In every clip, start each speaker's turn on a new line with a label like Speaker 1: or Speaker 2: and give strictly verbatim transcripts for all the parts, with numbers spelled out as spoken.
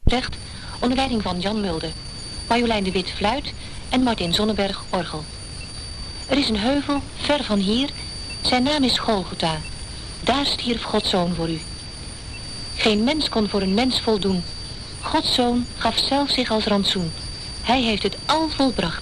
Speaker 1: Recht, onder leiding van Jan Mulder. Marjolein de Wit fluit en Martin Zonneberg orgel. Er is een heuvel, ver van hier. Zijn naam is Golgotha. Daar stierf Gods Zoon voor u. Geen mens kon voor een mens voldoen. Gods Zoon gaf zelf zich als rantsoen. Hij heeft het al volbracht.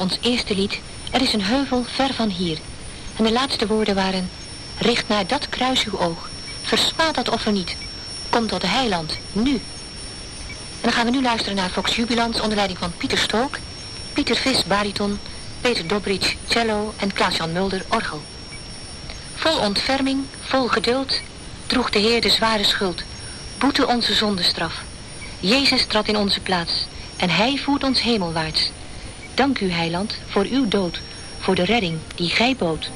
Speaker 1: ons eerste lied, er is een heuvel ver van hier. En de laatste woorden waren, richt naar dat kruis uw oog. Versmaad dat offer niet. Kom tot de heiland, nu. En dan gaan we nu luisteren naar Vox Jubilans onder leiding van Pieter Stolk, Pieter Vis bariton, Peter Dobrich cello en Klaas-Jan Mulder orgel. Vol ontferming, vol geduld, droeg de Heer de zware schuld, boete onze zondestraf. Jezus trad in onze plaats en hij voert ons hemelwaarts. Dank u, heiland, voor uw dood, voor de redding die gij bood.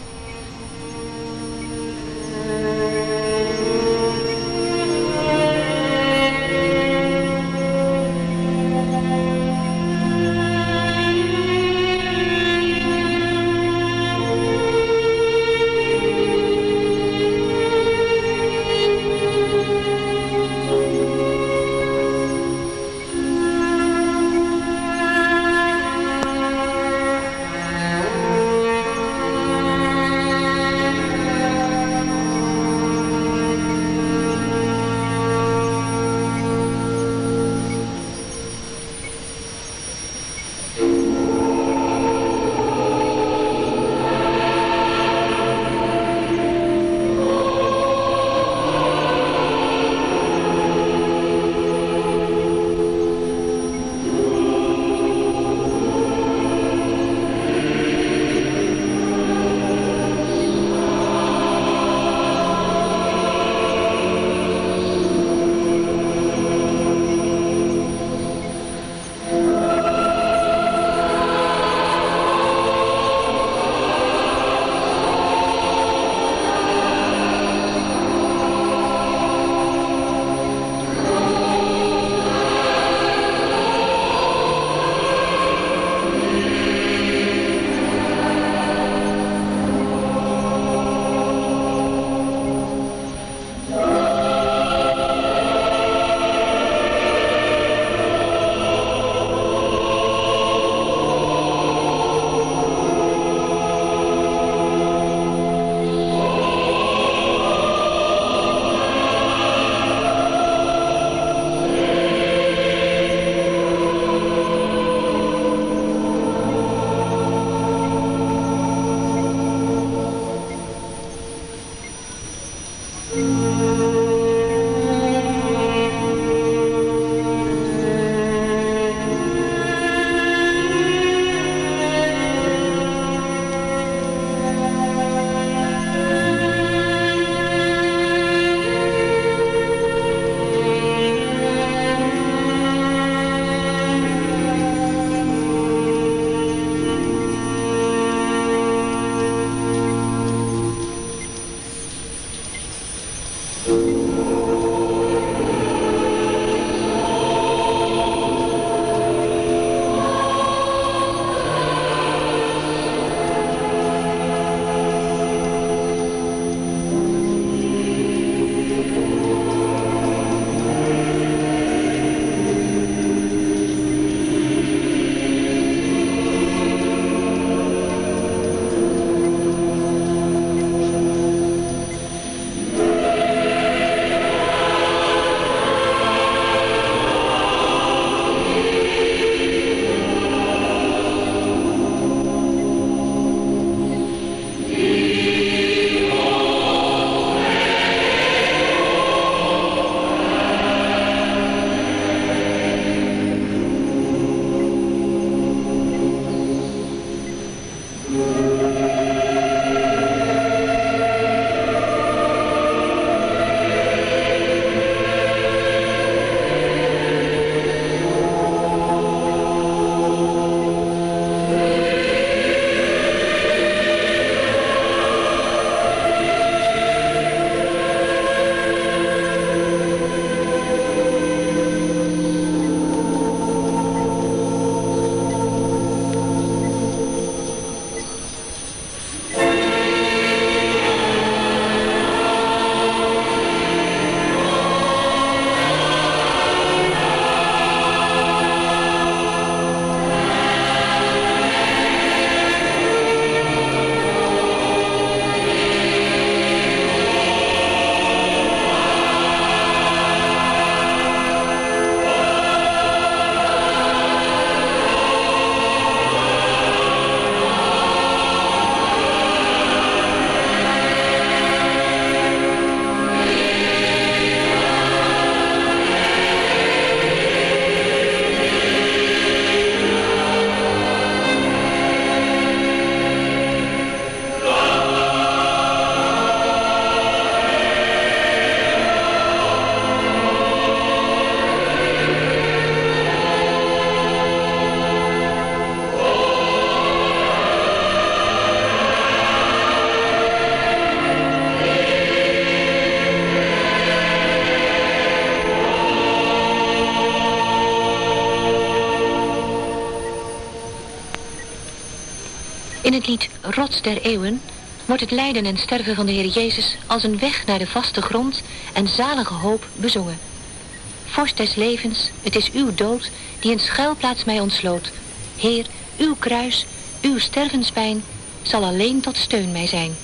Speaker 1: In het lied Rots der Eeuwen wordt het lijden en sterven van de Heer Jezus als een weg naar de vaste grond en zalige hoop bezongen. Vorst des levens, het is uw dood die een schuilplaats mij ontsloot. Heer, uw kruis, uw stervenspijn zal alleen tot steun mij zijn.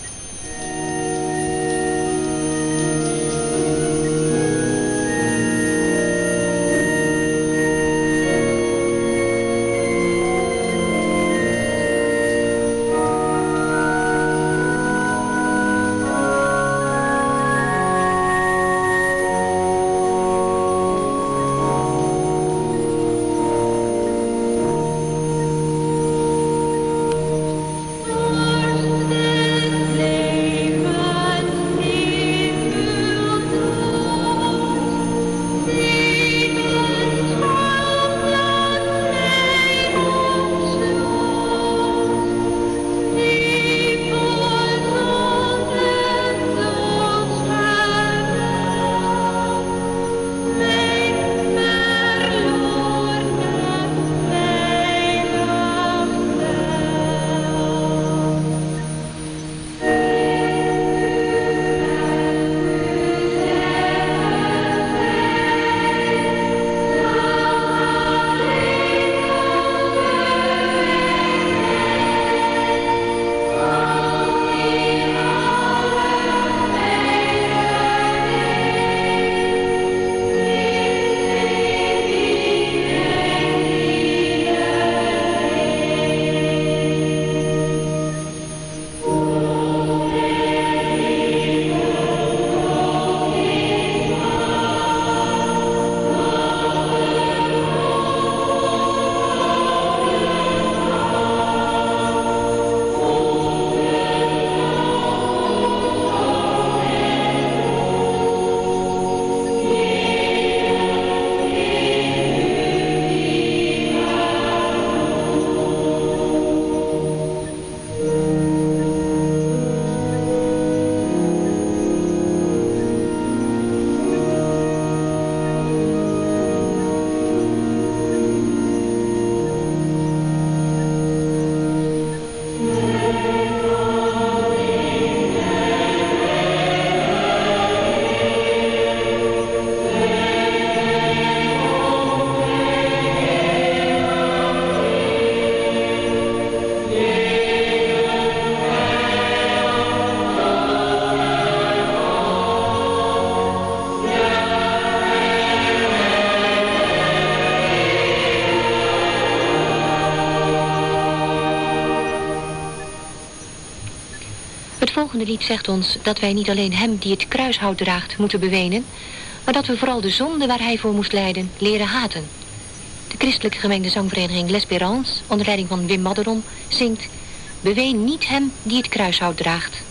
Speaker 1: Het volgende lied zegt ons dat wij niet alleen hem die het kruishout draagt moeten bewenen, maar dat we vooral de zonde waar hij voor moest lijden leren haten. De christelijk gemengde zangvereniging L'Espérance, onder leiding van Wim Madderom, zingt: Beween niet hem die het kruishout draagt.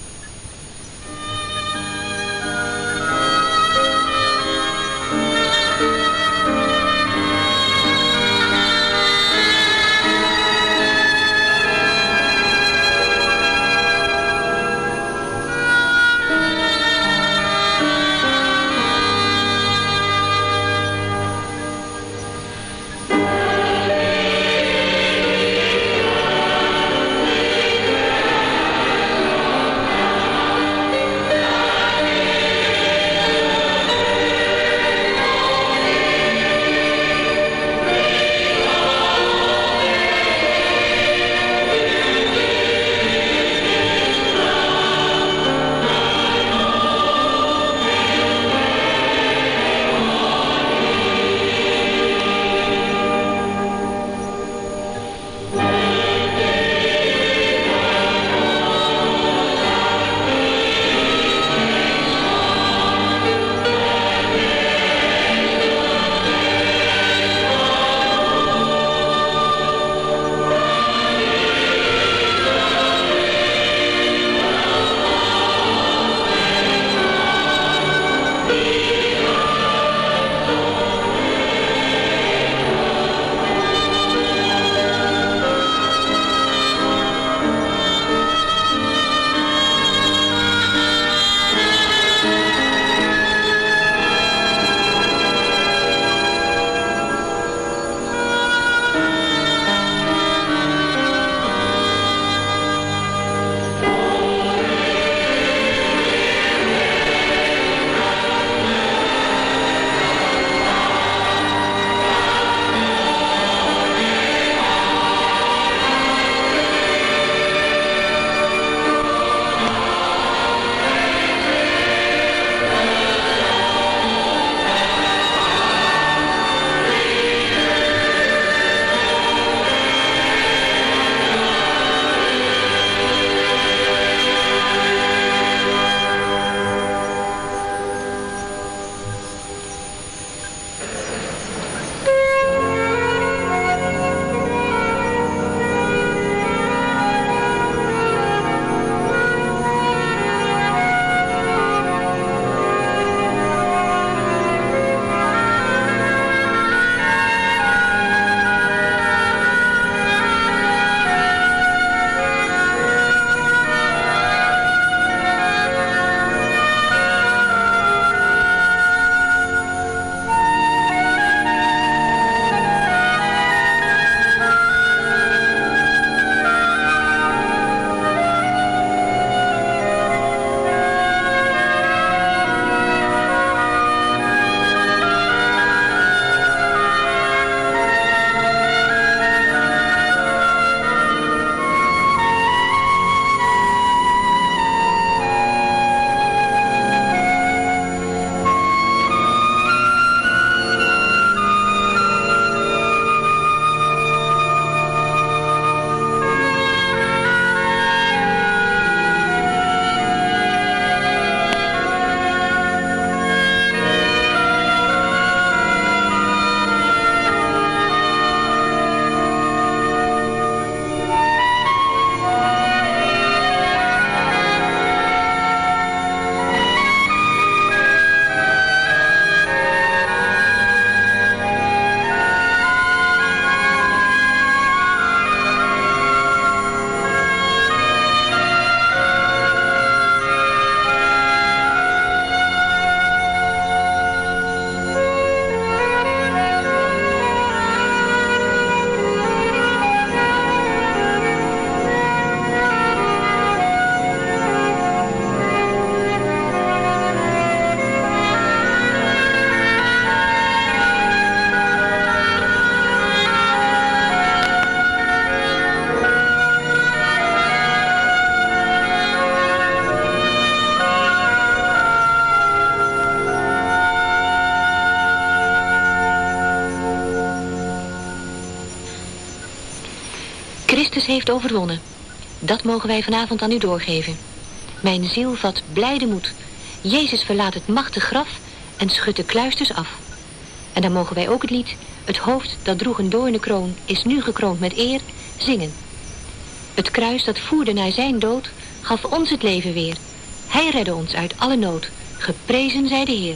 Speaker 1: heeft overwonnen. Dat mogen wij vanavond aan u doorgeven. Mijn ziel vat blijde moed. Jezus verlaat het machtig graf en schudt de kluisters af. En dan mogen wij ook het lied, het hoofd dat droeg een doornenkroon is nu gekroond met eer, zingen. Het kruis dat voerde naar zijn dood gaf ons het leven weer. Hij redde ons uit alle nood. Geprezen zij de Heer.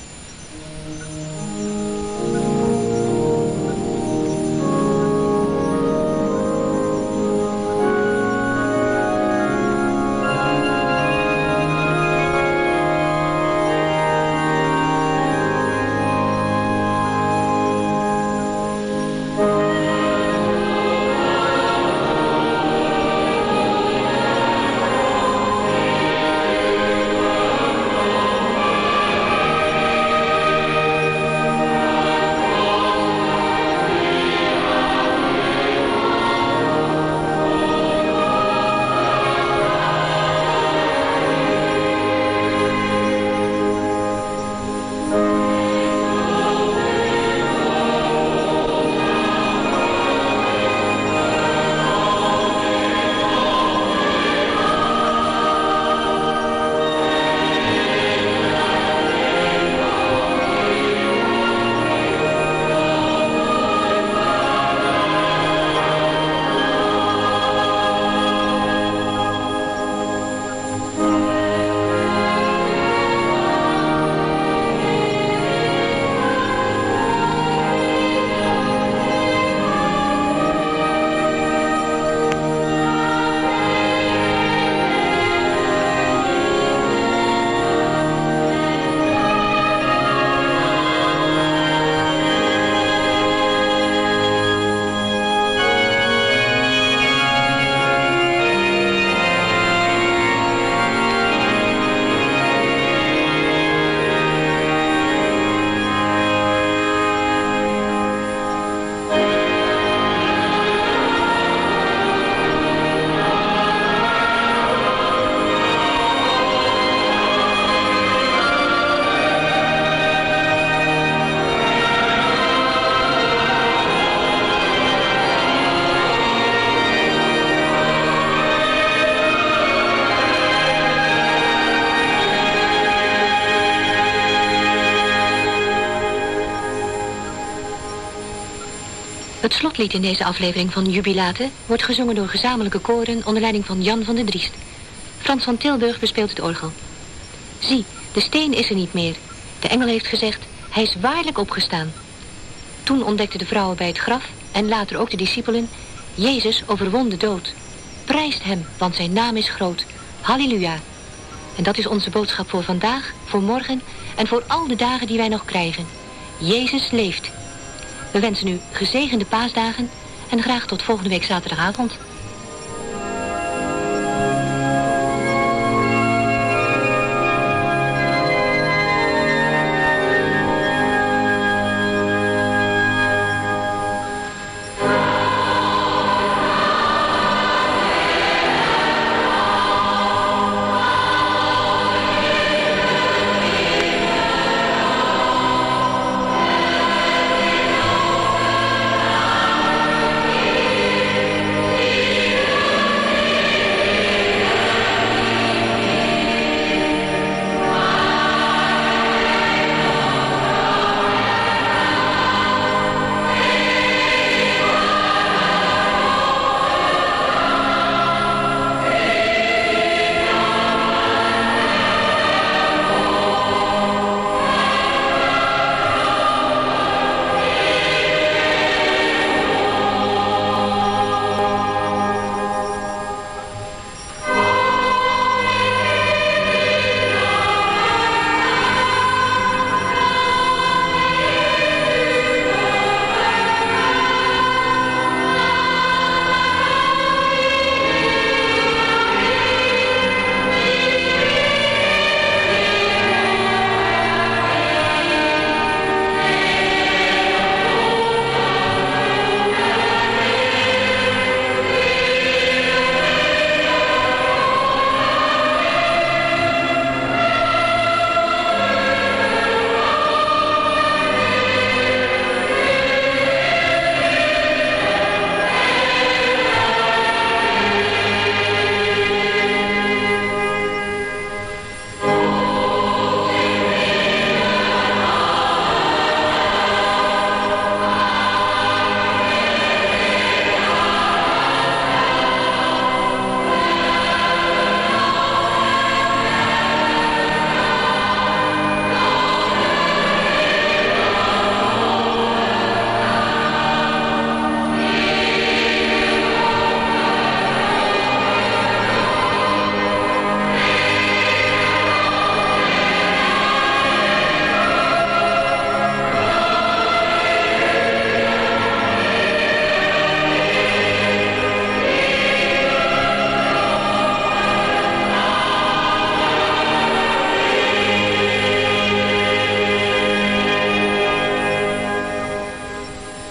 Speaker 1: Het slotlied in deze aflevering van Jubilaten wordt gezongen door gezamenlijke koren onder leiding van Jan van den Driest. Frans van Tilburg bespeelt het orgel. Zie, de steen is er niet meer. De engel heeft gezegd, hij is waarlijk opgestaan. Toen ontdekten de vrouwen bij het graf en later ook de discipelen, Jezus overwon de dood. Prijst hem, want zijn naam is groot. Halleluja. En dat is onze boodschap voor vandaag, voor morgen en voor al de dagen die wij nog krijgen. Jezus leeft. We wensen u gezegende paasdagen en graag tot volgende week zaterdagavond.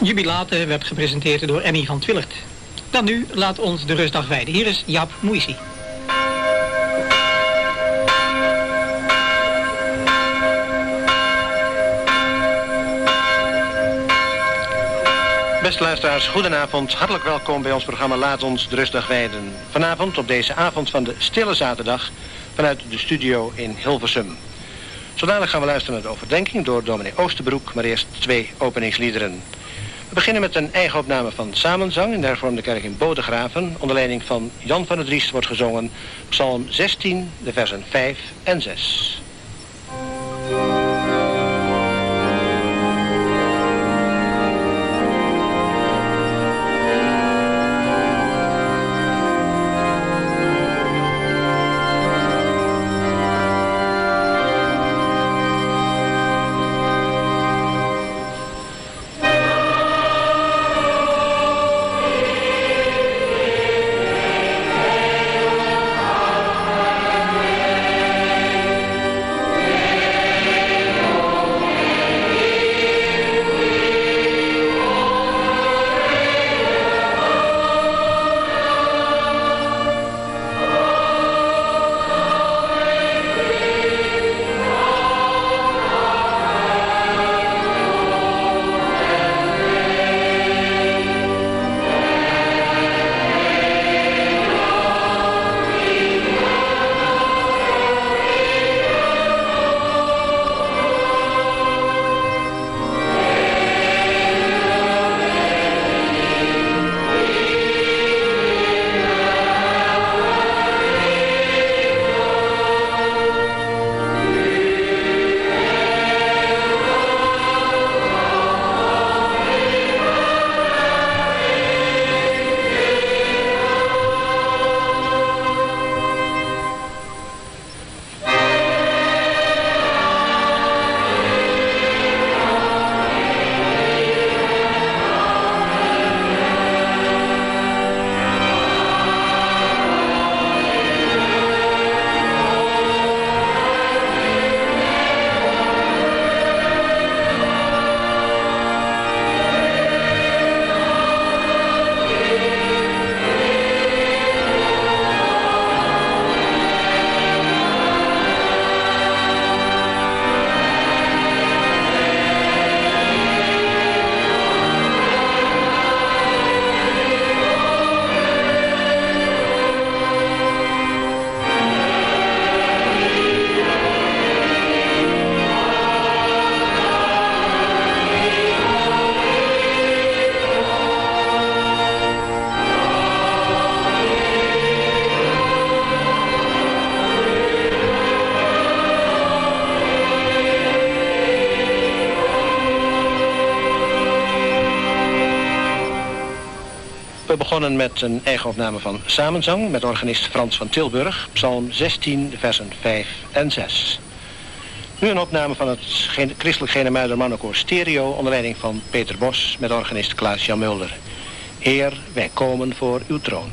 Speaker 2: Jubilate werd gepresenteerd door Emmy van Twillert. Dan nu, laat ons de rustdag wijden. Hier is Jaap Moeisi.
Speaker 3: Beste luisteraars, goedenavond. Hartelijk welkom bij ons programma Laat ons de rustdag wijden. Vanavond op deze avond van de Stille Zaterdag vanuit de studio in Hilversum. Zodanig gaan we luisteren naar de overdenking door dominee Oosterbroek, maar eerst twee openingsliederen. We beginnen met een eigen opname van Samenzang in de hervormde kerk in Bodegraven. Onder leiding van Jan van der Driest wordt gezongen Psalm zestien, de versen vijf en zes. We begonnen met een eigen opname van Samenzang met organist Frans van Tilburg, Psalm zestien, versen vijf en zes. Nu een opname van het Christelijk Genemuider Mannenkoor Stereo onder leiding van Peter Bos met organist Klaas-Jan Mulder. Heer, wij komen voor uw troon.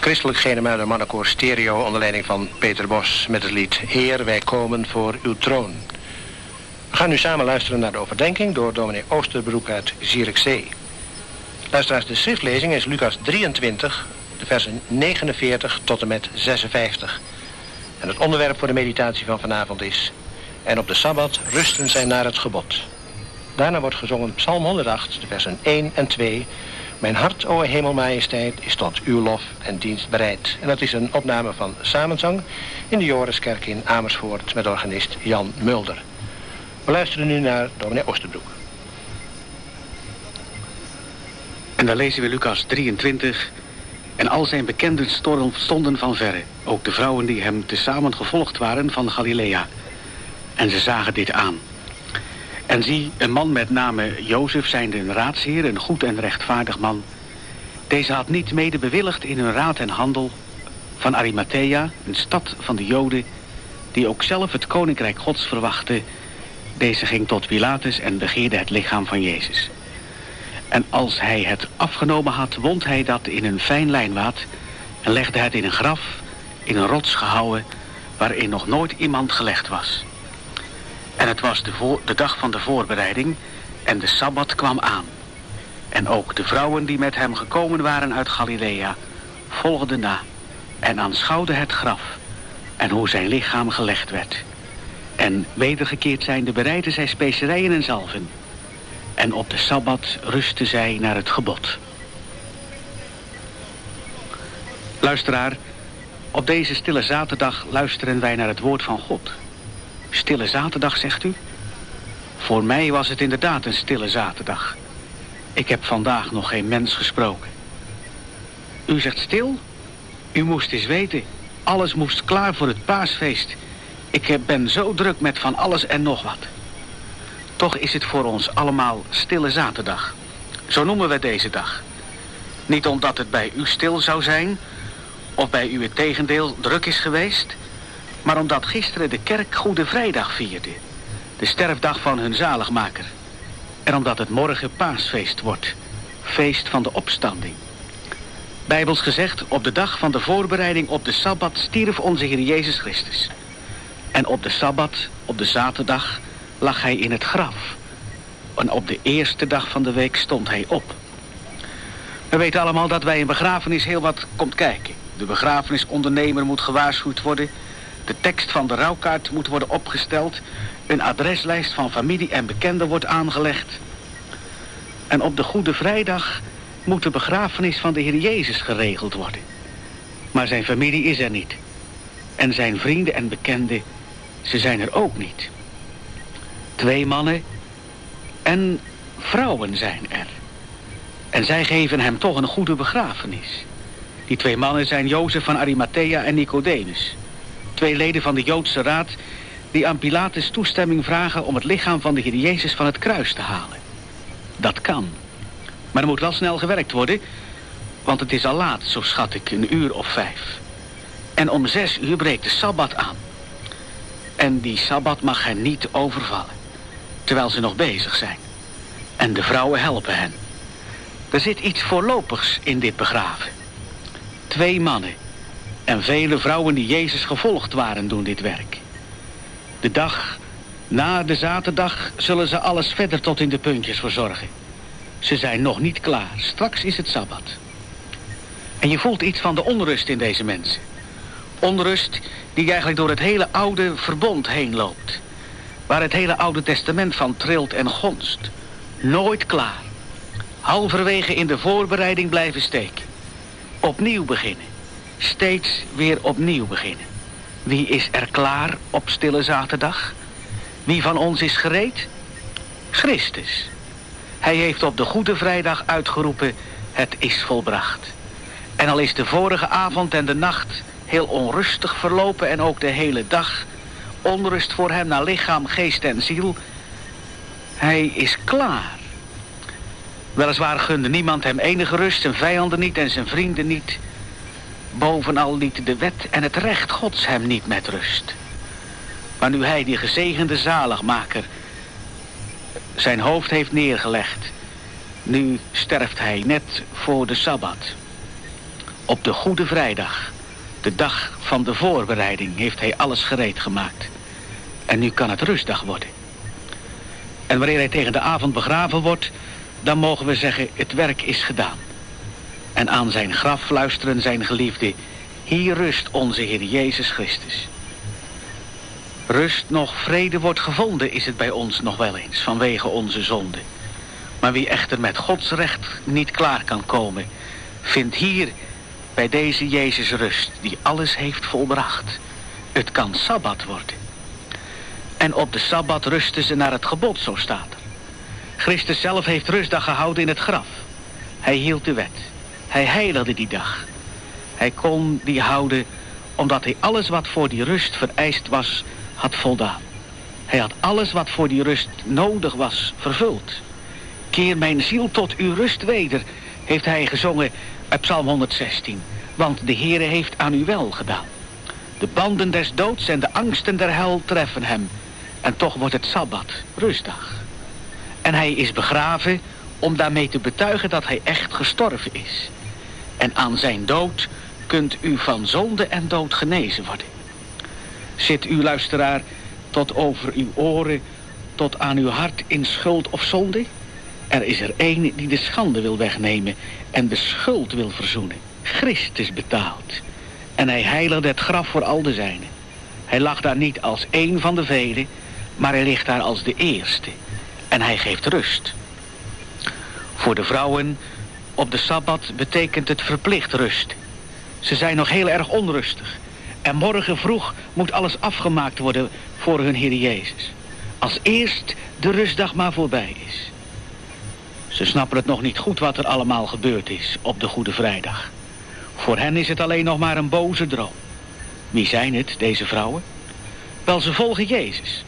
Speaker 3: christelijk Genemuider mannenkoor Stereo onder leiding van Peter Bos met het lied Heer, wij komen voor uw troon. We gaan nu samen luisteren naar de overdenking door dominee Oosterbroek uit Zierikzee. Luisteraars, de schriftlezing is Lucas drieëntwintig, de versen negenenveertig tot en met zesenvijftig. En het onderwerp voor de meditatie van vanavond is: en op de Sabbat rusten zij naar het gebod. Daarna wordt gezongen Psalm honderdacht, de versen één en twee. Mijn hart, o hemelmajesteit, is tot uw lof en dienst bereid. En dat is een opname van Samenzang in de Joriskerk in Amersfoort met organist Jan Mulder. We luisteren nu naar dominee Oosterbroek.
Speaker 4: En dan lezen we Lucas drieëntwintig. En al zijn bekenden stonden van verre, ook de vrouwen die hem tezamen gevolgd waren van Galilea. En ze zagen dit aan. En zie, een man met name Jozef, zijnde een raadsheer, een goed en rechtvaardig man. Deze had niet mede bewilligd in hun raad en handel van Arimathea, een stad van de Joden, die ook zelf het koninkrijk Gods verwachtte. Deze ging tot Pilatus en begeerde het lichaam van Jezus. En als hij het afgenomen had, wond hij dat in een fijn lijnwaad en legde het in een graf, in een rots gehouwen, waarin nog nooit iemand gelegd was. En het was de, voor, de dag van de voorbereiding en de Sabbat kwam aan. En ook de vrouwen die met hem gekomen waren uit Galilea volgden na en aanschouwden het graf en hoe zijn lichaam gelegd werd. En wedergekeerd zijnde bereidden zij specerijen en zalven. En op de Sabbat rustten zij naar het gebod. Luisteraar, op deze stille zaterdag luisteren wij naar het woord van God. Stille zaterdag, zegt u? Voor mij was het inderdaad een stille zaterdag. Ik heb vandaag nog geen mens gesproken. U zegt stil? U moest eens weten, alles moest klaar voor het paasfeest. Ik ben zo druk met van alles en nog wat. Toch is het voor ons allemaal stille zaterdag. Zo noemen we deze dag. Niet omdat het bij u stil zou zijn, of bij u het tegendeel druk is geweest, maar omdat gisteren de kerk Goede Vrijdag vierde, de sterfdag van hun zaligmaker. En omdat het morgen paasfeest wordt, feest van de opstanding. Bijbels gezegd, op de dag van de voorbereiding op de Sabbat stierf onze Heer Jezus Christus. En op de Sabbat, op de zaterdag, lag hij in het graf. En op de eerste dag van de week stond hij op. We weten allemaal dat bij een begrafenis heel wat komt kijken. De begrafenisondernemer moet gewaarschuwd worden. De tekst van de rouwkaart moet worden opgesteld. Een adreslijst van familie en bekenden wordt aangelegd. En op de Goede Vrijdag moet de begrafenis van de Heer Jezus geregeld worden. Maar zijn familie is er niet. En zijn vrienden en bekenden, ze zijn er ook niet. Twee mannen en vrouwen zijn er. En zij geven hem toch een goede begrafenis. Die twee mannen zijn Jozef van Arimathea en Nicodemus. Twee leden van de Joodse Raad die aan Pilatus toestemming vragen om het lichaam van de Heer Jezus van het kruis te halen. Dat kan. Maar er moet wel snel gewerkt worden, want het is al laat, zo schat ik, een uur of vijf. En om zes uur breekt de Sabbat aan. En die Sabbat mag hen niet overvallen, terwijl ze nog bezig zijn. En de vrouwen helpen hen. Er zit iets voorlopigs in dit begraven. Twee mannen en vele vrouwen die Jezus gevolgd waren doen dit werk. De dag na de zaterdag zullen ze alles verder tot in de puntjes verzorgen. Ze zijn nog niet klaar. Straks is het Sabbat. En je voelt iets van de onrust in deze mensen. Onrust die eigenlijk door het hele oude verbond heen loopt. Waar het hele Oude Testament van trilt en gonst. Nooit klaar. Halverwege in de voorbereiding blijven steken. Opnieuw beginnen. Steeds weer opnieuw beginnen. Wie is er klaar op stille zaterdag? Wie van ons is gereed? Christus. Hij heeft op de Goede Vrijdag uitgeroepen, het is volbracht. En al is de vorige avond en de nacht heel onrustig verlopen en ook de hele dag onrust voor hem naar lichaam, geest en ziel. Hij is klaar. Weliswaar gunde niemand hem enige rust, zijn vijanden niet en zijn vrienden niet. Bovenal liet de wet en het recht Gods hem niet met rust. Maar nu hij, die gezegende zaligmaker, zijn hoofd heeft neergelegd, nu sterft hij net voor de Sabbat. Op de Goede Vrijdag, de dag van de voorbereiding, heeft hij alles gereed gemaakt. En nu kan het rustdag worden. En wanneer hij tegen de avond begraven wordt, dan mogen we zeggen, het werk is gedaan. En aan zijn graf fluisteren zijn geliefden, hier rust onze Heer Jezus Christus. Rust nog vrede wordt gevonden, is het bij ons nog wel eens, vanwege onze zonde. Maar wie echter met Gods recht niet klaar kan komen, vindt hier bij deze Jezus rust, die alles heeft volbracht. Het kan Sabbat worden. En op de Sabbat rusten ze naar het gebod, zo staat er. Christus zelf heeft rustdag gehouden in het graf. Hij hield de wet. Hij heiligde die dag. Hij kon die houden omdat hij alles wat voor die rust vereist was, had voldaan. Hij had alles wat voor die rust nodig was, vervuld. Keer mijn ziel tot uw rust weder, heeft hij gezongen uit Psalm honderdzestien. Want de Heere heeft aan u wel gedaan. De banden des doods en de angsten der hel treffen hem. En toch wordt het Sabbat, rustdag. En hij is begraven om daarmee te betuigen dat hij echt gestorven is. En aan zijn dood kunt u van zonde en dood genezen worden. Zit uw luisteraar tot over uw oren, tot aan uw hart in schuld of zonde? Er is er één die de schande wil wegnemen en de schuld wil verzoenen. Christus betaalt. En hij heiligde het graf voor al de zijnen. Hij lag daar niet als één van de velen, maar hij ligt daar als de eerste. En hij geeft rust. Voor de vrouwen op de Sabbat betekent het verplicht rust. Ze zijn nog heel erg onrustig. En morgen vroeg moet alles afgemaakt worden voor hun Heer Jezus. Als eerst de rustdag maar voorbij is. Ze snappen het nog niet goed wat er allemaal gebeurd is op de Goede Vrijdag. Voor hen is het alleen nog maar een boze droom. Wie zijn het, deze vrouwen? Wel, ze volgen Jezus.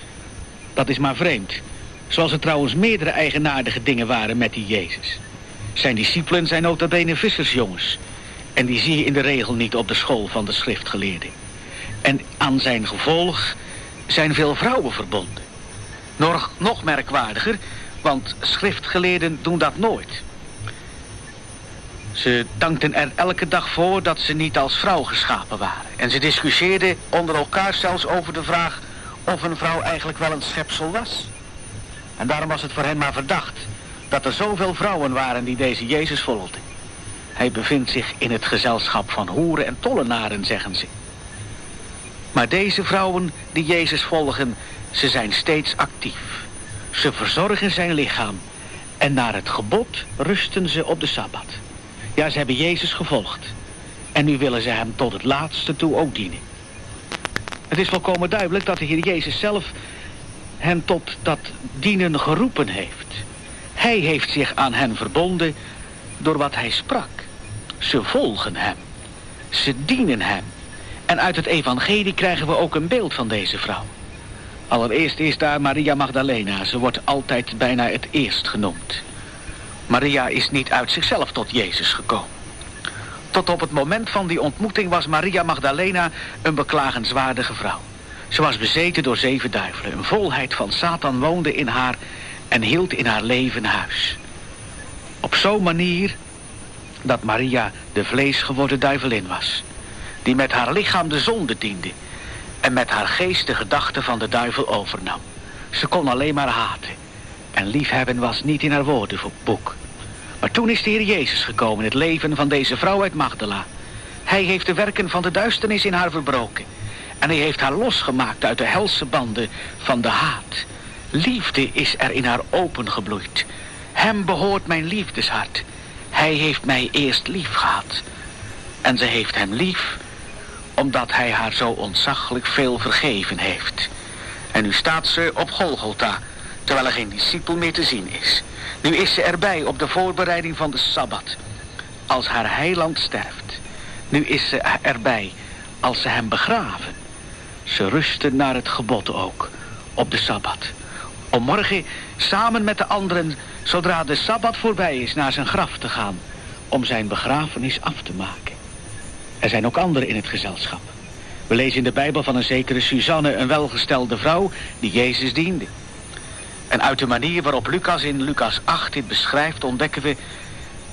Speaker 4: Dat is maar vreemd. Zoals er trouwens meerdere eigenaardige dingen waren met die Jezus. Zijn discipelen zijn nota bene vissersjongens. En die zie je in de regel niet op de school van de schriftgeleerden. En aan zijn gevolg zijn veel vrouwen verbonden. Nog, nog merkwaardiger, want schriftgeleerden doen dat nooit. Ze dankten er elke dag voor dat ze niet als vrouw geschapen waren. En ze discussieerden onder elkaar zelfs over de vraag of een vrouw eigenlijk wel een schepsel was. En daarom was het voor hen maar verdacht dat er zoveel vrouwen waren die deze Jezus volgden. Hij bevindt zich in het gezelschap van hoeren en tollenaren, zeggen ze. Maar deze vrouwen die Jezus volgen, ze zijn steeds actief. Ze verzorgen zijn lichaam en naar het gebod rusten ze op de Sabbat. Ja, ze hebben Jezus gevolgd. En nu willen ze hem tot het laatste toe ook dienen. Het is volkomen duidelijk dat de Heer Jezus zelf hen tot dat dienen geroepen heeft. Hij heeft zich aan hen verbonden door wat hij sprak. Ze volgen hem. Ze dienen hem. En uit het evangelie krijgen we ook een beeld van deze vrouw. Allereerst is daar Maria Magdalena. Ze wordt altijd bijna het eerst genoemd. Maria is niet uit zichzelf tot Jezus gekomen. Tot op het moment van die ontmoeting was Maria Magdalena een beklagenswaardige vrouw. Ze was bezeten door zeven duivelen. Een volheid van Satan woonde in haar en hield in haar leven huis. Op zo'n manier dat Maria de vleesgeworden duivelin was. Die met haar lichaam de zonde diende. En met haar geest de gedachten van de duivel overnam. Ze kon alleen maar haten. En liefhebben was niet in haar woordenboek. Maar toen is de Heer Jezus gekomen in het leven van deze vrouw uit Magdala. Hij heeft de werken van de duisternis in haar verbroken. En hij heeft haar losgemaakt uit de helse banden van de haat. Liefde is er in haar opengebloeid. Hem behoort mijn liefdeshart. Hij heeft mij eerst lief gehad. En ze heeft hem lief omdat hij haar zo ontzaglijk veel vergeven heeft. En nu staat ze op Golgotha, terwijl er geen discipel meer te zien is. Nu is ze erbij op de voorbereiding van de Sabbat, als haar heiland sterft. Nu is ze erbij als ze hem begraven. Ze rusten naar het gebod ook, op de Sabbat. Om morgen samen met de anderen, zodra de Sabbat voorbij is, naar zijn graf te gaan, om zijn begrafenis af te maken. Er zijn ook anderen in het gezelschap. We lezen in de Bijbel van een zekere Suzanne, een welgestelde vrouw die Jezus diende. En uit de manier waarop Lucas in Lucas acht dit beschrijft, ontdekken we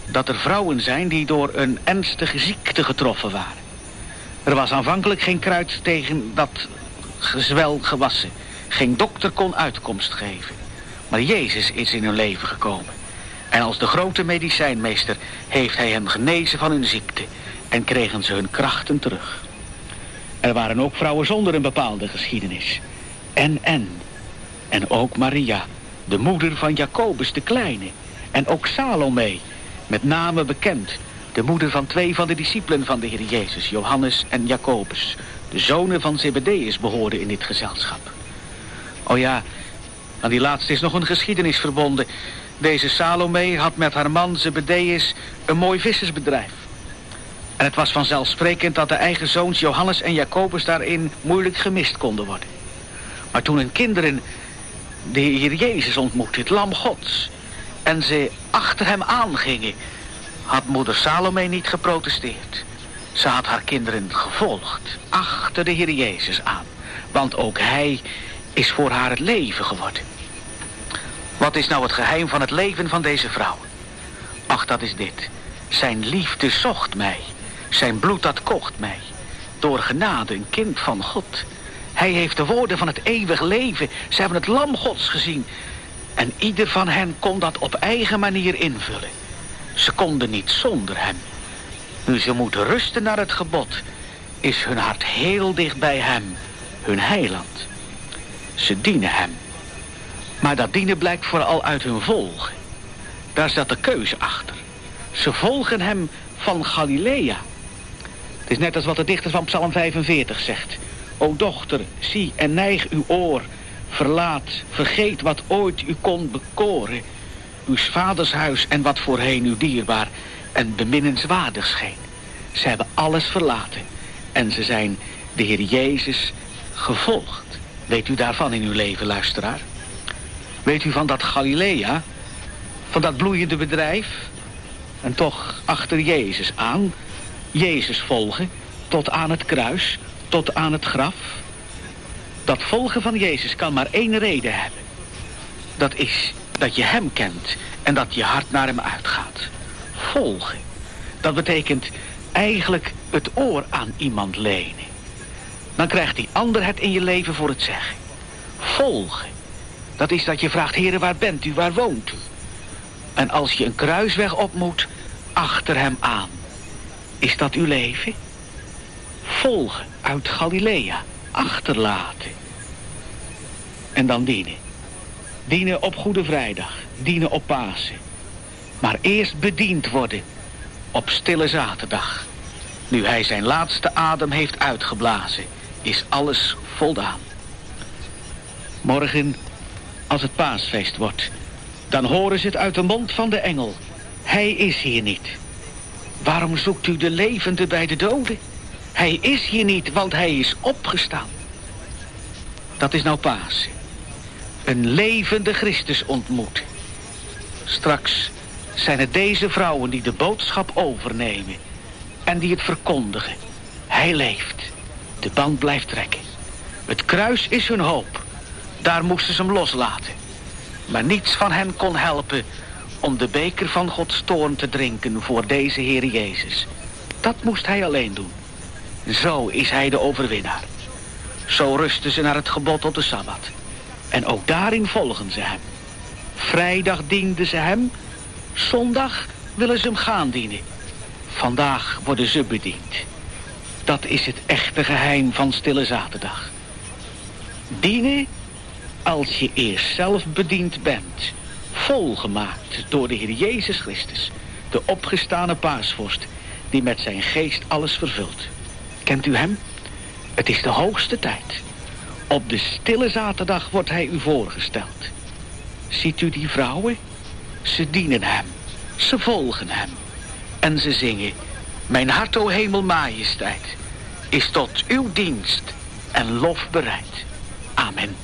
Speaker 4: dat er vrouwen zijn die door een ernstige ziekte getroffen waren. Er was aanvankelijk geen kruid tegen dat gezwel gewassen. Geen dokter kon uitkomst geven. Maar Jezus is in hun leven gekomen. En als de grote medicijnmeester heeft hij hen genezen van hun ziekte en kregen ze hun krachten terug. Er waren ook vrouwen zonder een bepaalde geschiedenis. En, en. En ook Maria, de moeder van Jacobus de Kleine. En ook Salome, met name bekend. De moeder van twee van de discipelen van de Heer Jezus, Johannes en Jacobus. De zonen van Zebedeus behoorden in dit gezelschap. Oh ja, aan die laatste is nog een geschiedenis verbonden. Deze Salome had met haar man Zebedeus een mooi vissersbedrijf. En het was vanzelfsprekend dat de eigen zoons Johannes en Jacobus daarin moeilijk gemist konden worden. Maar toen hun kinderen de Heer Jezus ontmoetten, het lam Gods, en ze achter hem aangingen, had moeder Salome niet geprotesteerd. Ze had haar kinderen gevolgd, achter de Heer Jezus aan. Want ook hij is voor haar het leven geworden. Wat is nou het geheim van het leven van deze vrouw? Ach, dat is dit. Zijn liefde zocht mij. Zijn bloed dat kocht mij. Door genade een kind van God. Hij heeft de woorden van het eeuwig leven. Ze hebben het lam Gods gezien. En ieder van hen kon dat op eigen manier invullen. Ze konden niet zonder hem. Nu ze moeten rusten naar het gebod, is hun hart heel dicht bij hem, hun heiland. Ze dienen hem. Maar dat dienen blijkt vooral uit hun volgen. Daar zat de keuze achter. Ze volgen hem van Galilea. Het is net als wat de dichter van Psalm vijfenveertig zegt. O dochter, zie en neig uw oor. Verlaat, vergeet wat ooit u kon bekoren. Uws vaders huis en wat voorheen u dierbaar en beminnenswaardig scheen. Ze hebben alles verlaten. En ze zijn de Heer Jezus gevolgd. Weet u daarvan in uw leven, luisteraar? Weet u van dat Galilea? Van dat bloeiende bedrijf? En toch achter Jezus aan. Jezus volgen tot aan het kruis, tot aan het graf. Dat volgen van Jezus kan maar één reden hebben. Dat is dat je hem kent en dat je hart naar hem uitgaat. Volgen. Dat betekent eigenlijk het oor aan iemand lenen. Dan krijgt die ander het in je leven voor het zeggen. Volgen. Dat is dat je vraagt, Heere, waar bent u, waar woont u? En als je een kruisweg op moet, achter hem aan. Is dat uw leven? Volgen uit Galilea. Achterlaten. En dan dienen. Dienen op Goede Vrijdag. Dienen op Pasen. Maar eerst bediend worden op Stille Zaterdag. Nu hij zijn laatste adem heeft uitgeblazen, is alles voldaan. Morgen, als het paasfeest wordt, dan horen ze het uit de mond van de engel. Hij is hier niet. Waarom zoekt u de levende bij de doden? Hij is hier niet, want hij is opgestaan. Dat is nou Pasen. Een levende Christus ontmoeten. Straks zijn het deze vrouwen die de boodschap overnemen en die het verkondigen. Hij leeft. De band blijft trekken. Het kruis is hun hoop. Daar moesten ze hem loslaten. Maar niets van hen kon helpen om de beker van Gods toorn te drinken voor deze Heer Jezus. Dat moest hij alleen doen. Zo is hij de overwinnaar. Zo rusten ze naar het gebod op de Sabbat. En ook daarin volgen ze hem. Vrijdag dienden ze hem. Zondag willen ze hem gaan dienen. Vandaag worden ze bediend. Dat is het echte geheim van Stille Zaterdag. Dienen als je eerst zelf bediend bent. Volgemaakt door de Heer Jezus Christus. De opgestane paasvorst die met zijn geest alles vervult. Kent u hem? Het is de hoogste tijd. Op de Stille Zaterdag wordt hij u voorgesteld. Ziet u die vrouwen? Ze dienen hem. Ze volgen hem. En ze zingen: Mijn hart, o hemel majesteit, is tot uw dienst en lof bereid. Amen.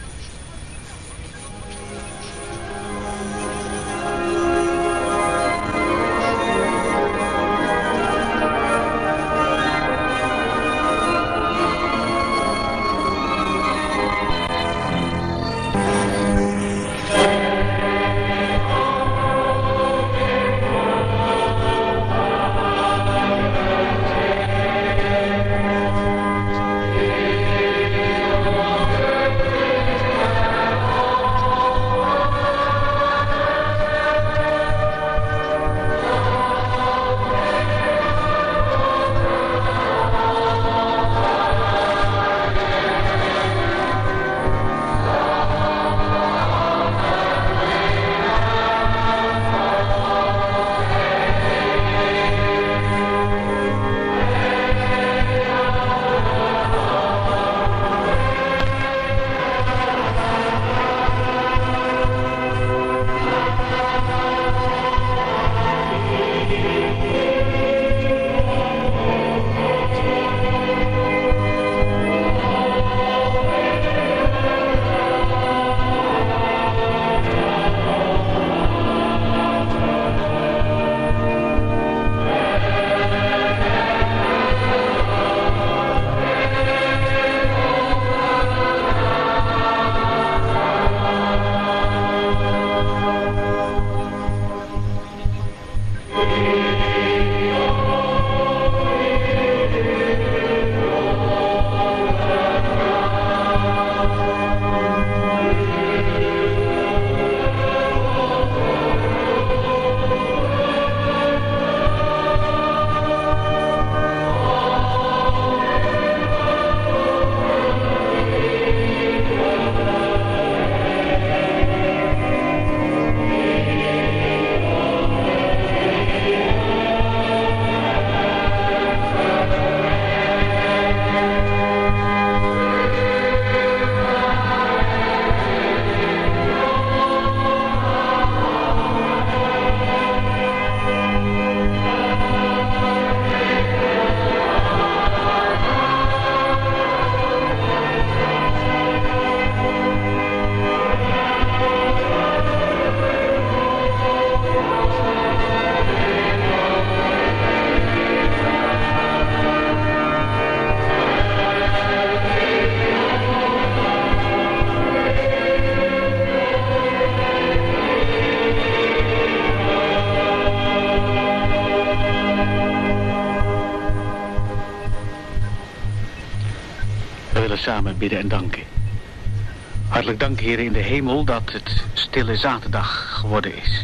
Speaker 4: We willen samen bidden en danken. Hartelijk dank, Heer in de hemel, dat het stille zaterdag geworden is.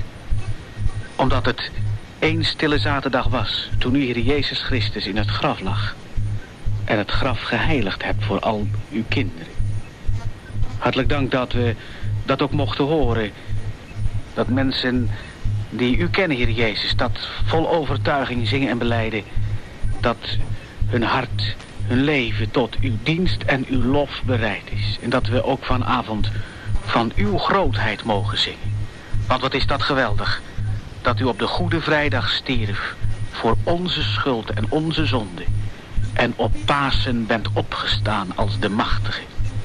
Speaker 4: Omdat het één stille zaterdag was, toen u, Heer Jezus Christus, in het graf lag. En het graf geheiligd hebt voor al uw kinderen. Hartelijk dank dat we dat ook mochten horen. Dat mensen die u kennen, Heer Jezus, dat vol overtuiging zingen en belijden. Dat hun hart, hun leven tot uw dienst en uw lof bereid is. En dat we ook vanavond van uw grootheid mogen zingen. Want wat is dat geweldig, dat u op de Goede Vrijdag stierf voor onze schuld en onze zonde. En op Pasen bent opgestaan als de machtige.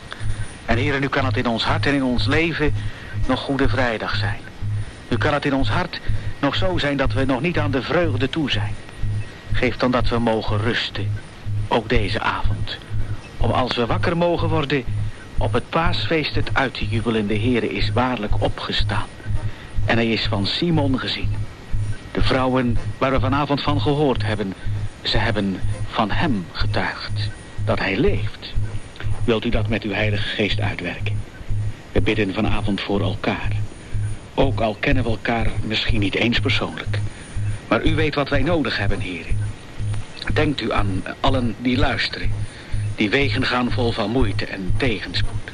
Speaker 4: En Heer, nu kan het in ons hart en in ons leven nog Goede Vrijdag zijn. Nu kan het in ons hart nog zo zijn dat we nog niet aan de vreugde toe zijn. Geef dan dat we mogen rusten, ook deze avond. Om als we wakker mogen worden, op het paasfeest het uit te jubelen. De Heere is waarlijk opgestaan. En hij is van Simon gezien. De vrouwen waar we vanavond van gehoord hebben, ze hebben van hem getuigd dat hij leeft. Wilt u dat met uw Heilige Geest uitwerken? We bidden vanavond voor elkaar. Ook al kennen we elkaar misschien niet eens persoonlijk. Maar u weet wat wij nodig hebben, heren. Denkt u aan allen die luisteren. Die wegen gaan vol van moeite en tegenspoed.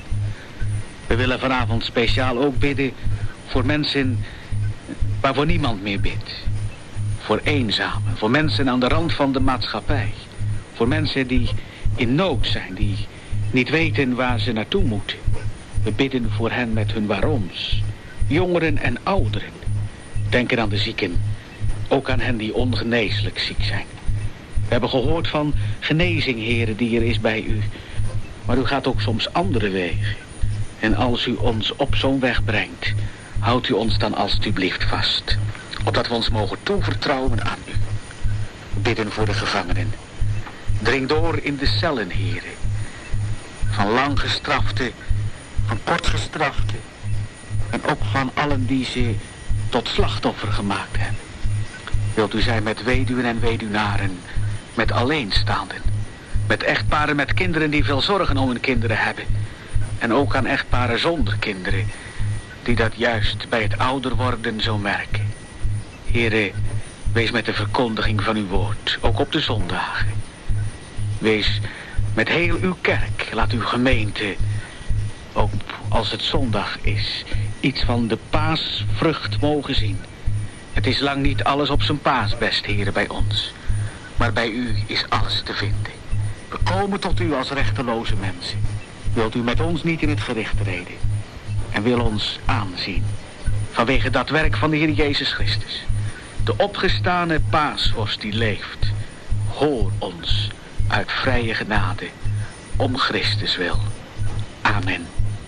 Speaker 4: We willen vanavond speciaal ook bidden voor mensen waarvoor niemand meer bidt. Voor eenzamen, voor mensen aan de rand van de maatschappij. Voor mensen die in nood zijn, die niet weten waar ze naartoe moeten. We bidden voor hen met hun waaroms. Jongeren en ouderen. Denken aan de zieken. Ook aan hen die ongeneeslijk ziek zijn. We hebben gehoord van genezing, heren, die er is bij u. Maar u gaat ook soms andere wegen. En als u ons op zo'n weg brengt, houdt u ons dan alstublieft vast. Opdat we ons mogen toevertrouwen aan u. We bidden voor de gevangenen. Dring door in de cellen, heren. Van lang gestrafte, van kort gestrafte. En ook van allen die ze tot slachtoffer gemaakt hebben. Wilt u zijn met weduwen en weduwnaren, met alleenstaanden. Met echtparen met kinderen die veel zorgen om hun kinderen hebben. En ook aan echtparen zonder kinderen, die dat juist bij het ouder worden zo merken. Here, wees met de verkondiging van uw woord, ook op de zondagen. Wees met heel uw kerk, laat uw gemeente, ook als het zondag is, iets van de paasvrucht mogen zien. Het is lang niet alles op zijn paasbest, heren, bij ons. Maar bij u is alles te vinden. We komen tot u als rechteloze mensen. Wilt u met ons niet in het gericht treden? En wil ons aanzien. Vanwege dat werk van de Heer Jezus Christus. De opgestane paasvorst die leeft. Hoor ons uit vrije genade. Om Christus wil. Amen.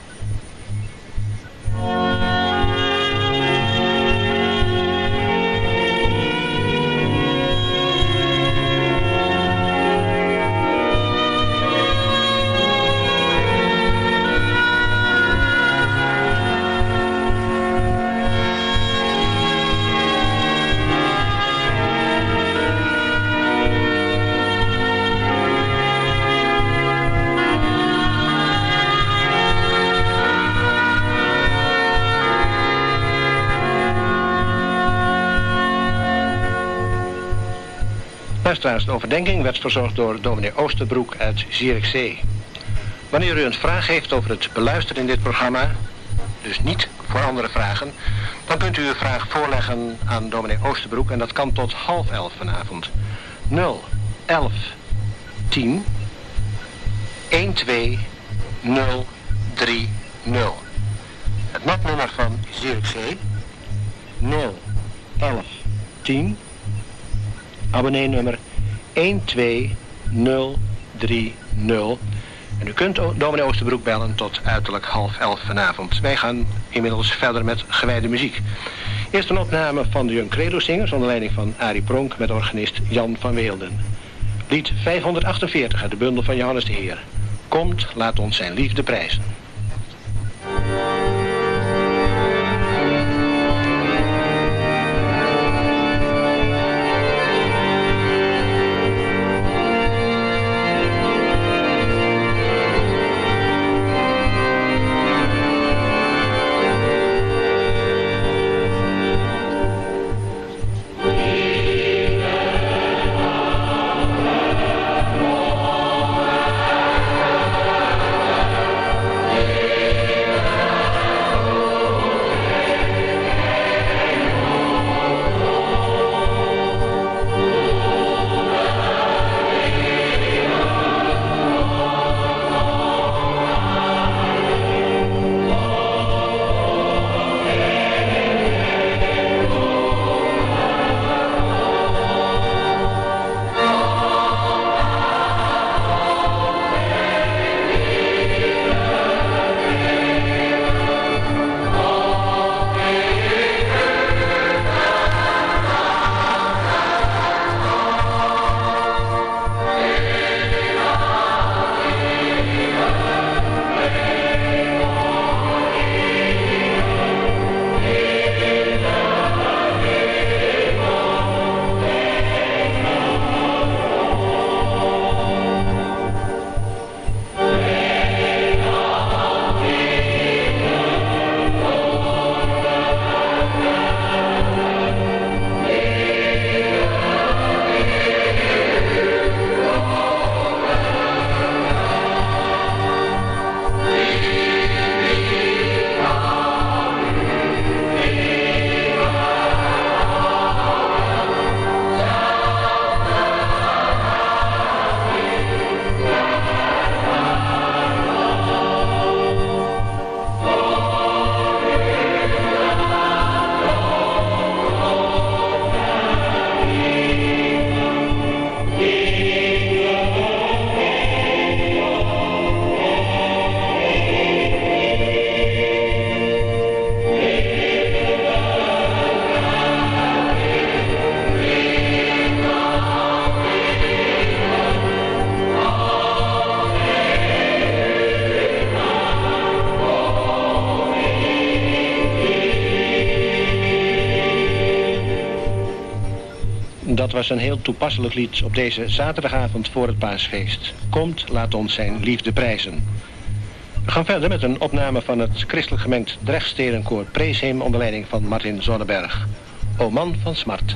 Speaker 3: Luisteraars, de overdenking werd verzorgd door dominee Oosterbroek uit Zierikzee. Wanneer u een vraag heeft over het beluisteren in dit programma, dus niet voor andere vragen, dan kunt u uw vraag voorleggen aan dominee Oosterbroek en dat kan tot half elf vanavond. nul elf tien twaalf nul drie nul. Het netnummer van Zierikzee nul elf tien abonneenummer een twee nul drie nul. En u kunt dominee Oosterbroek bellen tot uiterlijk half elf vanavond. Wij gaan inmiddels verder met gewijde muziek. Eerst een opname van de Young Credo Singers onder leiding van Arie Pronk met organist Jan van Weelden. Lied vijfhonderdachtenveertig uit de bundel van Johannes de Heer. Komt, laat ons zijn liefde prijzen. was een heel toepasselijk lied op deze zaterdagavond voor het paasfeest. Komt, laat ons zijn liefde prijzen. We gaan verder met een opname van het christelijk gemengd Drechtstedenkoor Preesheem onder leiding van Martin Zonneberg. O man van smart.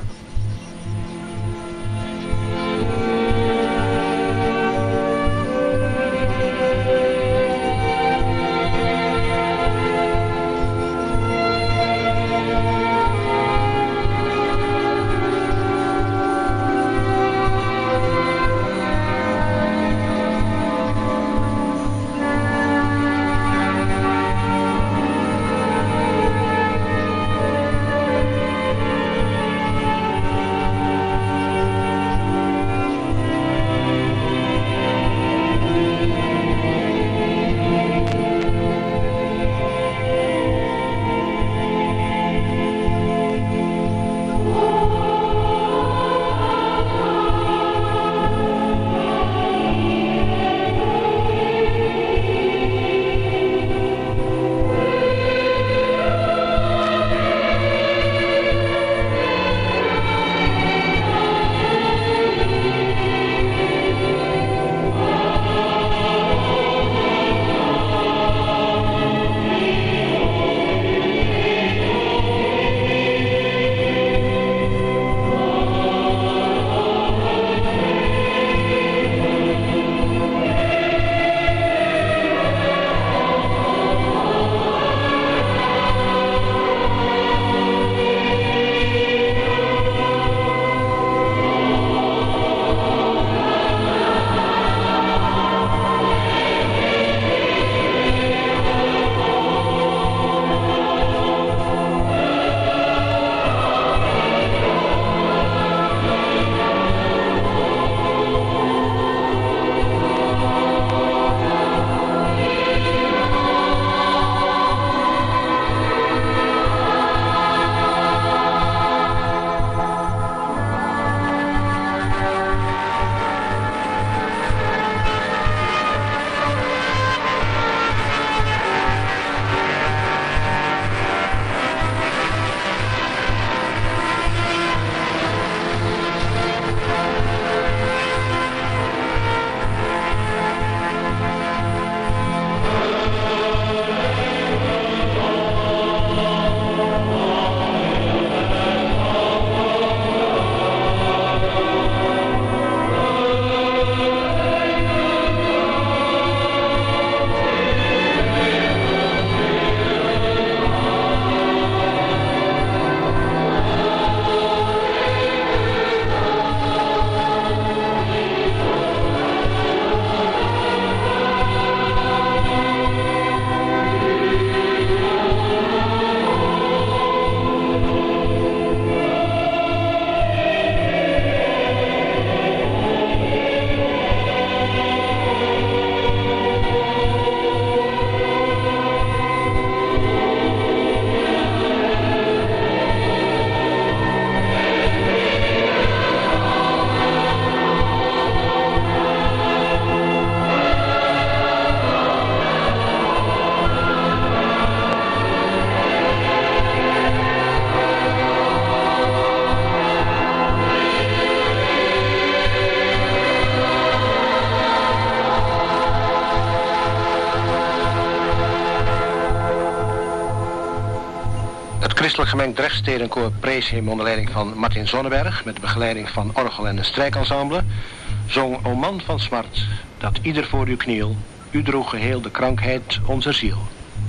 Speaker 3: Christelijk gemengd Drechtstedenkoor Preesheem onder leiding van Martin Zonneberg met de begeleiding van orgel en een strijkensemble zong O man van smart, dat ieder voor u kniel, u droeg geheel de krankheid onze ziel.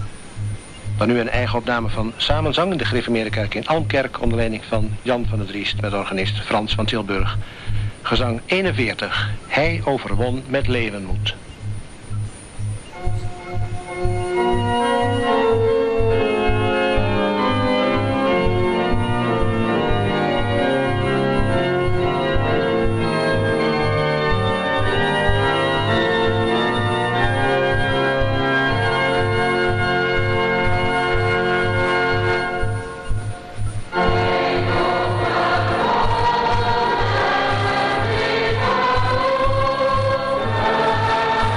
Speaker 3: Dan nu een eigen opname van samenzang in de Gereformeerde Kerk in Almkerk onder leiding van Jan van der Driest met organist Frans van Tilburg. Gezang eenenveertig, hij overwon met levenmoed.
Speaker 5: Thank you.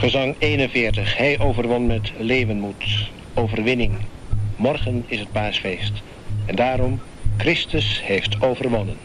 Speaker 3: Gezang eenenveertig. Hij overwon met levenmoed. Overwinning. Morgen is het paasfeest. En daarom, Christus heeft overwonnen.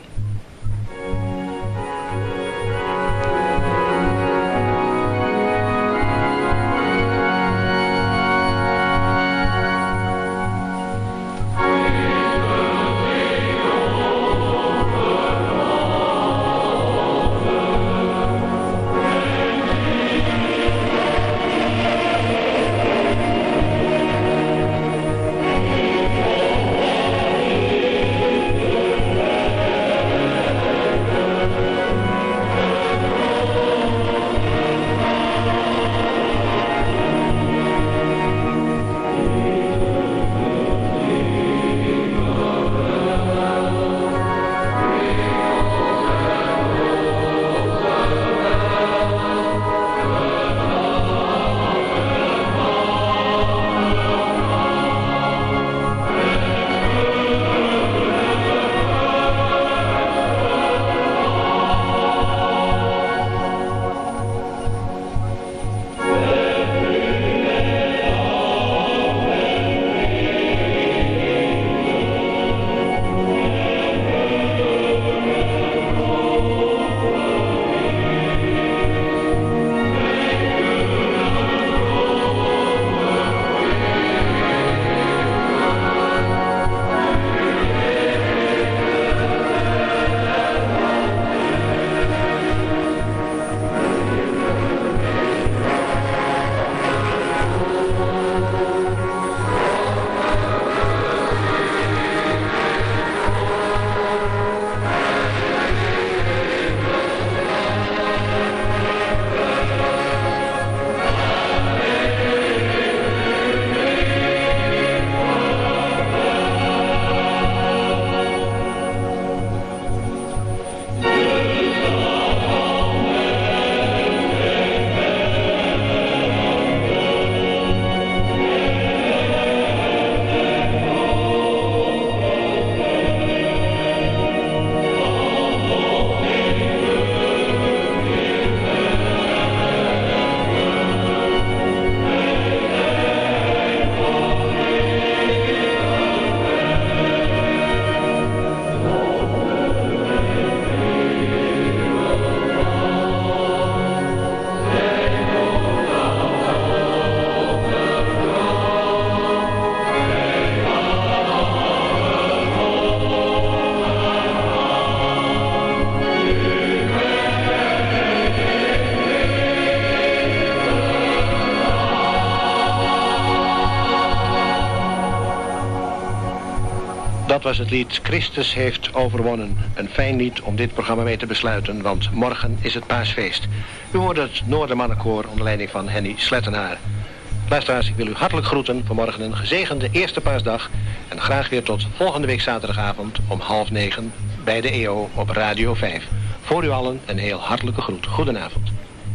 Speaker 3: Dat was het lied Christus heeft overwonnen. Een fijn lied om dit programma mee te besluiten, want morgen is het paasfeest. U hoorde het Noordermannenkoor onder leiding van Henny Slettenhaar. Luisteraars, ik wil u hartelijk groeten. Vanmorgen een gezegende eerste paasdag. En graag weer tot volgende week zaterdagavond om half negen bij de E O op Radio vijf. Voor u allen een heel hartelijke groet. Goedenavond.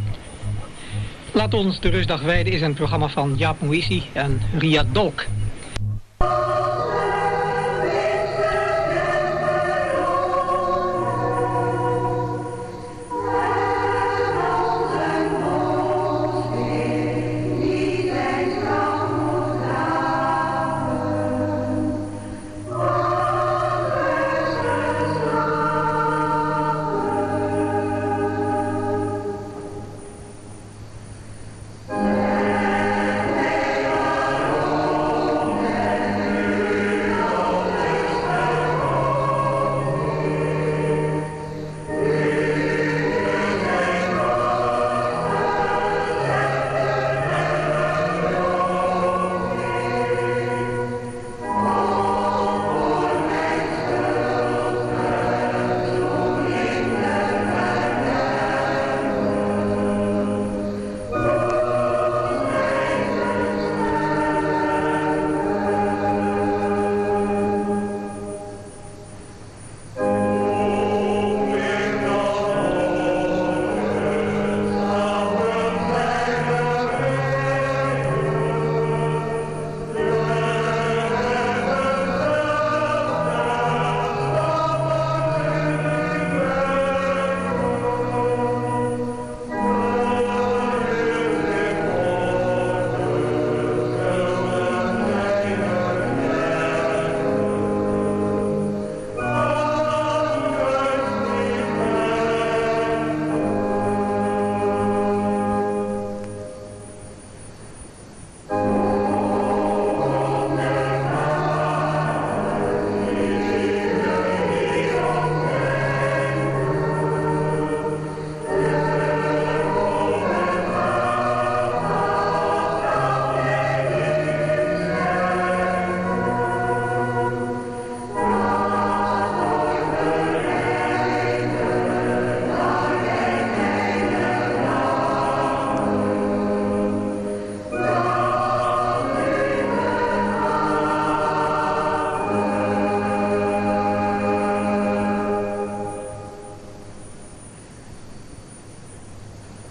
Speaker 2: Laat ons de rustdag wijden is een programma van Jaap Moïsi en Ria Dolk.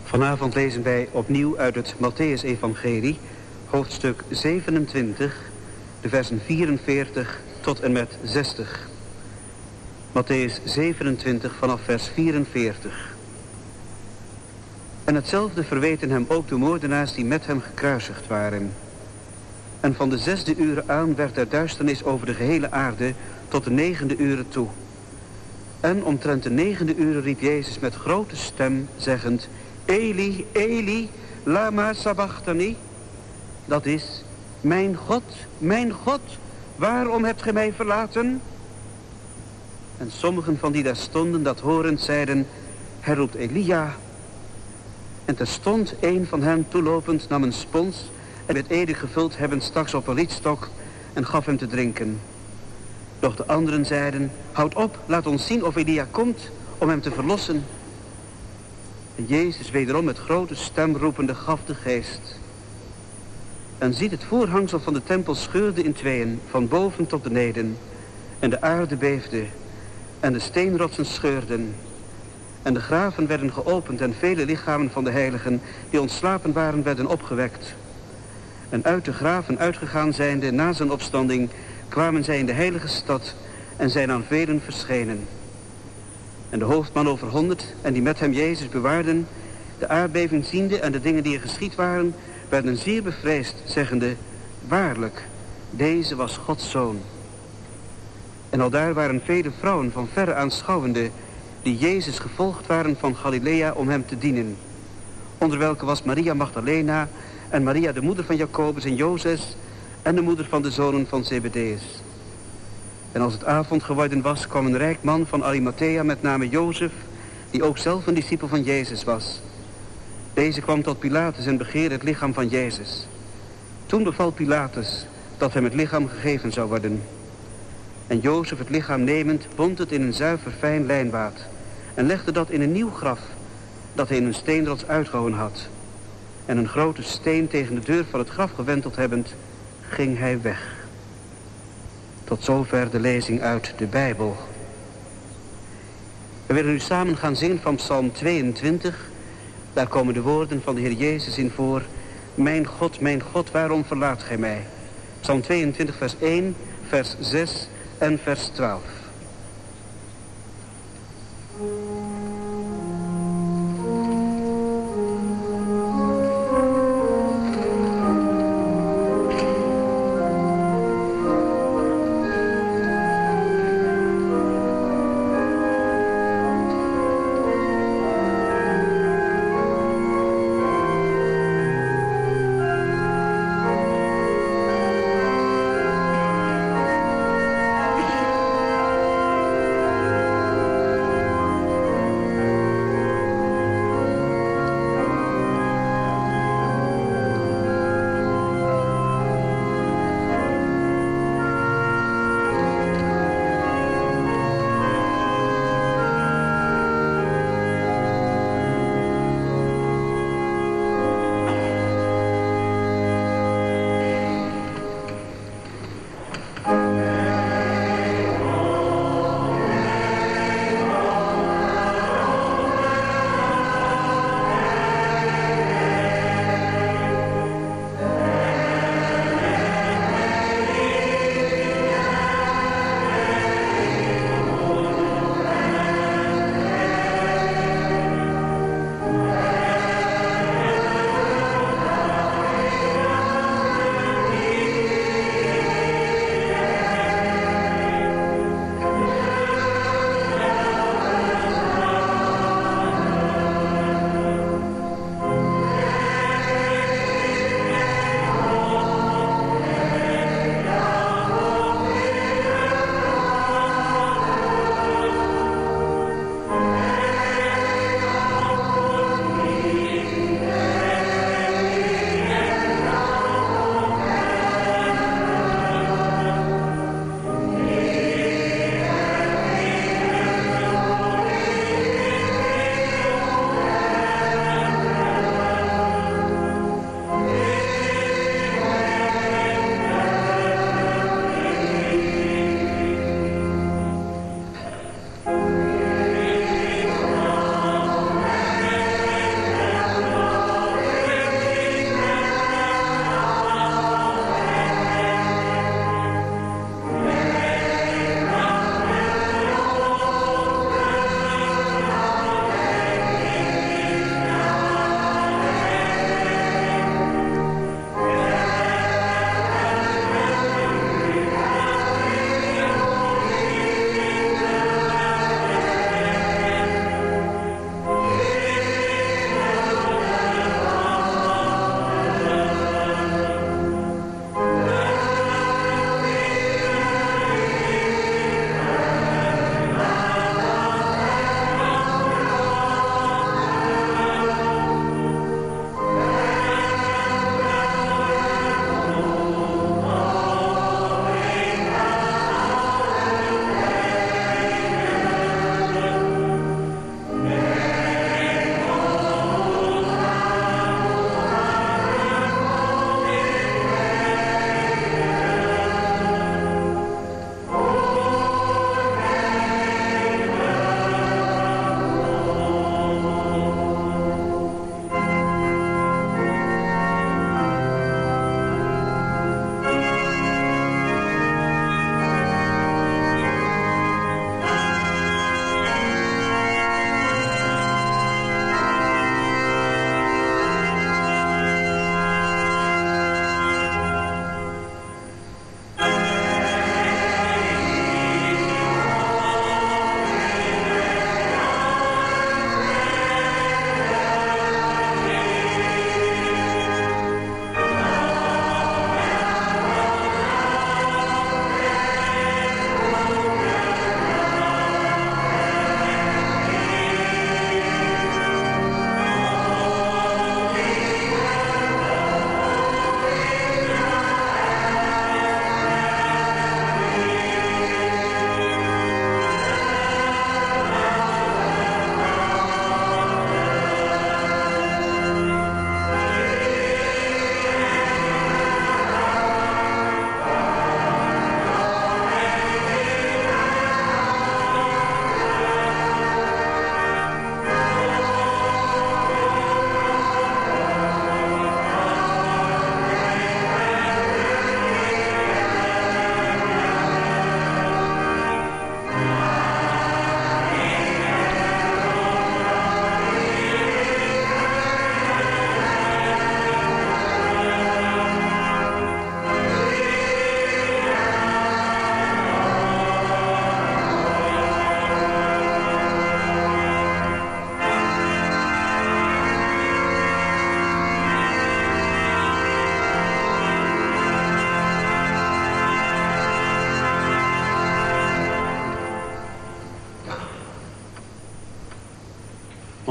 Speaker 5: Vanavond lezen wij opnieuw uit het Mattheüs-evangelie, hoofdstuk zevenentwintig, de versen vierenveertig tot en met zestig. Mattheüs zevenentwintig vanaf vers vierenveertig. En hetzelfde verweten hem ook de moordenaars die met hem gekruisigd waren. En van de zesde uur aan werd er duisternis over de gehele aarde tot de negende uur toe. En omtrent de negende uur riep Jezus met grote stem, zeggend: Eli, Eli, lama sabachthani. Dat is: Mijn God, mijn God, waarom hebt gij mij verlaten? En sommigen van die daar stonden, dat horend, zeiden: Hij roept Elia. En terstond een van hen toelopend nam een spons en met ede gevuld hebbend straks op een rietstok en gaf hem te drinken. Doch de anderen zeiden: Houd op, laat ons zien of Elia komt om hem te verlossen. En Jezus wederom met grote stem roepende gaf de geest. En ziet, het voorhangsel van de tempel scheurde in tweeën, van boven tot beneden. En de aarde beefde, en de steenrotsen scheurden. En de graven werden geopend en vele lichamen van de heiligen die ontslapen waren werden opgewekt. En uit de graven uitgegaan zijnde na zijn opstanding kwamen zij in de heilige stad en zijn aan velen verschenen. En de hoofdman over honderd en die met hem Jezus bewaarden, de aardbeving ziende en de dingen die er geschied waren, werden zeer bevreesd, zeggende: Waarlijk, deze was Gods zoon. En aldaar waren vele vrouwen van verre aanschouwende, die Jezus gevolgd waren van Galilea om hem te dienen. Onder welke was Maria Magdalena en Maria de moeder van Jacobus en Jozes en de moeder van de zonen van Zebedeus. En als het avond geworden was, kwam een rijk man van Arimathea met name Jozef, die ook zelf een discipel van Jezus was. Deze kwam tot Pilatus en begeerde het lichaam van Jezus. Toen beval Pilatus dat hem het lichaam gegeven zou worden. En Jozef, het lichaam nemend, bond het in een zuiver fijn lijnwaad en legde dat in een nieuw graf dat hij in een steenrots uitgehouwen had. En een grote steen tegen de deur van het graf gewenteld hebbend, ging hij weg. Tot zover de lezing uit de Bijbel. We willen nu samen gaan zingen van Psalm tweeëntwintig. Daar komen de woorden van de Heer Jezus in voor: Mijn God, mijn God, waarom verlaat gij mij? Psalm tweeëntwintig vers één, vers zes en vers twaalf.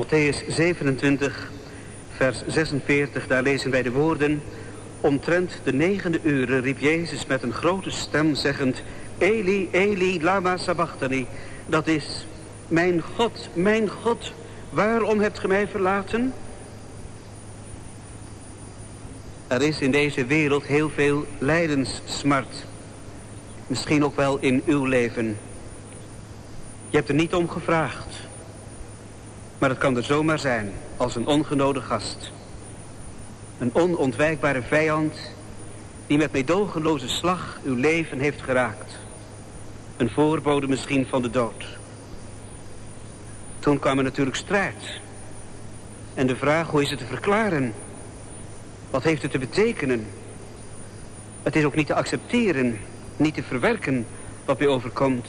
Speaker 5: Mattheüs zevenentwintig, vers zesenveertig, daar lezen wij de woorden: omtrent de negende uren riep Jezus met een grote stem zeggend: Eli, Eli, lama sabachthani. Dat is: mijn God, mijn God, waarom hebt ge mij verlaten? Er is in deze wereld heel veel lijdenssmart. Misschien ook wel in uw leven. Je hebt er niet om gevraagd. Maar het kan er zomaar zijn als een ongenode gast. Een onontwijkbare vijand die met meedogenloze slag uw leven heeft geraakt. Een voorbode misschien van de dood. Toen kwam er natuurlijk strijd. En de vraag, hoe is het te verklaren? Wat heeft het te betekenen? Het is ook niet te accepteren, niet te verwerken wat mij overkomt.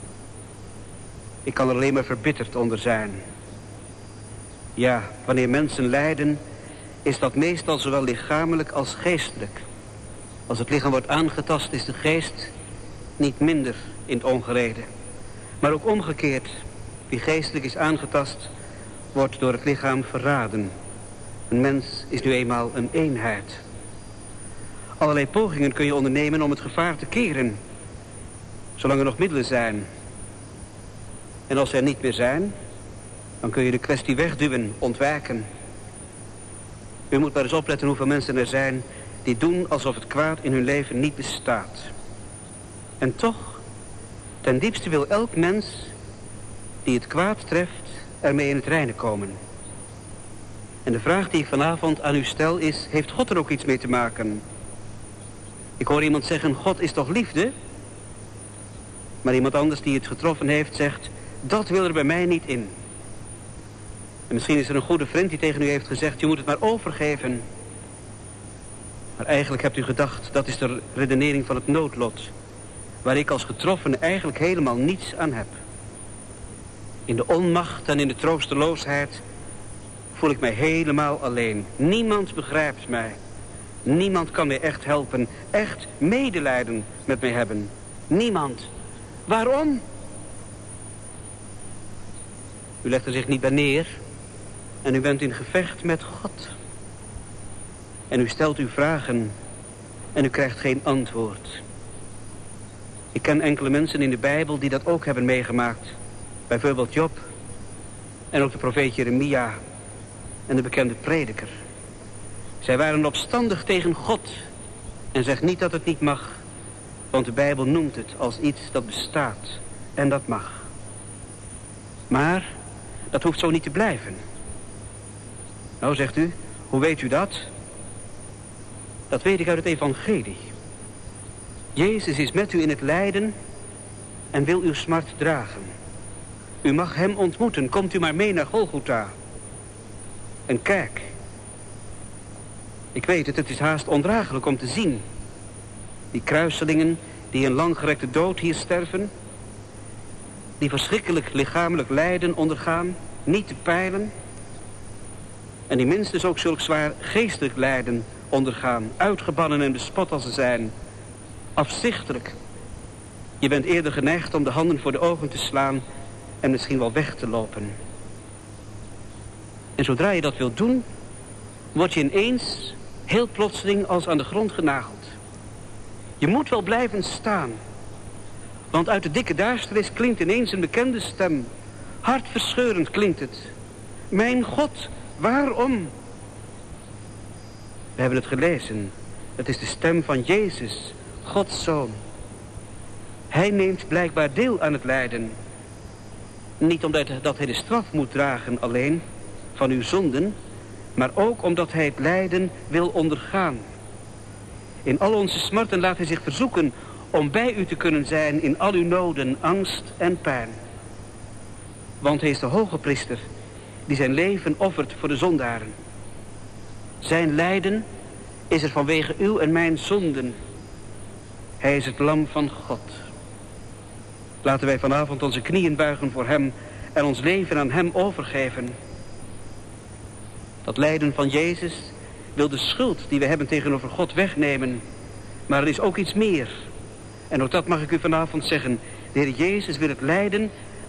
Speaker 5: Ik kan er alleen maar verbitterd onder zijn. Ja, wanneer mensen lijden, is dat meestal zowel lichamelijk als geestelijk. Als het lichaam wordt aangetast, is de geest niet minder in het ongereden. Maar ook omgekeerd, wie geestelijk is aangetast, wordt door het lichaam verraden. Een mens is nu eenmaal een eenheid. Allerlei pogingen kun je ondernemen om het gevaar te keren, zolang er nog middelen zijn. En als er niet meer zijn, dan kun je de kwestie wegduwen, ontwijken. U moet maar eens opletten hoeveel mensen er zijn die doen alsof het kwaad in hun leven niet bestaat. En toch, ten diepste wil elk mens die het kwaad treft ermee in het reine komen. En de vraag die ik vanavond aan u stel is: heeft God er ook iets mee te maken? Ik hoor iemand zeggen: God is toch liefde? Maar iemand anders die het getroffen heeft zegt: dat wil er bij mij niet in. En misschien is er een goede vriend die tegen u heeft gezegd: je moet het maar overgeven. Maar eigenlijk hebt u gedacht: dat is de redenering van het noodlot, waar ik als getroffene eigenlijk helemaal niets aan heb. In de onmacht en in de troosteloosheid voel ik mij helemaal alleen. Niemand begrijpt mij. Niemand kan mij echt helpen, echt medelijden met mij hebben. Niemand. Waarom? U legt er zich niet bij neer en u bent in gevecht met God. En u stelt uw vragen en u krijgt geen antwoord. Ik ken enkele mensen in de Bijbel die dat ook hebben meegemaakt. Bijvoorbeeld Job en ook de profeet Jeremia en de bekende prediker. Zij waren opstandig tegen God en zegt niet dat het niet mag, want de Bijbel noemt het als iets dat bestaat en dat mag. Maar dat hoeft zo niet te blijven. Nou, zegt u, hoe weet u dat? Dat weet ik uit het evangelie. Jezus is met u in het lijden en wil uw smart dragen. U mag hem ontmoeten, komt u maar mee naar Golgotha. En kijk, ik weet het, het is haast ondraaglijk om te zien. Die kruiselingen die een langgerekte dood hier sterven, die verschrikkelijk lichamelijk lijden ondergaan, niet te peilen. En die minstens ook zulk zwaar geestelijk lijden ondergaan, uitgebannen en bespot als ze zijn. Afzichtelijk. Je bent eerder geneigd om de handen voor de ogen te slaan en misschien wel weg te lopen. En zodra je dat wilt doen, word je ineens heel plotseling als aan de grond genageld. Je moet wel blijven staan. Want uit de dikke duisternis klinkt ineens een bekende stem. Hartverscheurend klinkt het. Mijn God, waarom? We hebben het gelezen. Het is de stem van Jezus, Gods Zoon. Hij neemt blijkbaar deel aan het lijden. Niet omdat dat hij de straf moet dragen alleen van uw zonden, maar ook omdat hij het lijden wil ondergaan. In al onze smarten laat hij zich verzoeken om bij u te kunnen zijn in al uw noden, angst en pijn. Want hij is de hoge priester die zijn leven offert voor de zondaren. Zijn lijden is er vanwege uw en mijn zonden. Hij is het lam van God. Laten wij vanavond onze knieën buigen voor hem en ons leven aan hem overgeven. Dat lijden van Jezus wil de schuld die we hebben tegenover God wegnemen. Maar er is ook iets meer. En ook dat mag ik u vanavond zeggen. De Heer Jezus wil het lijden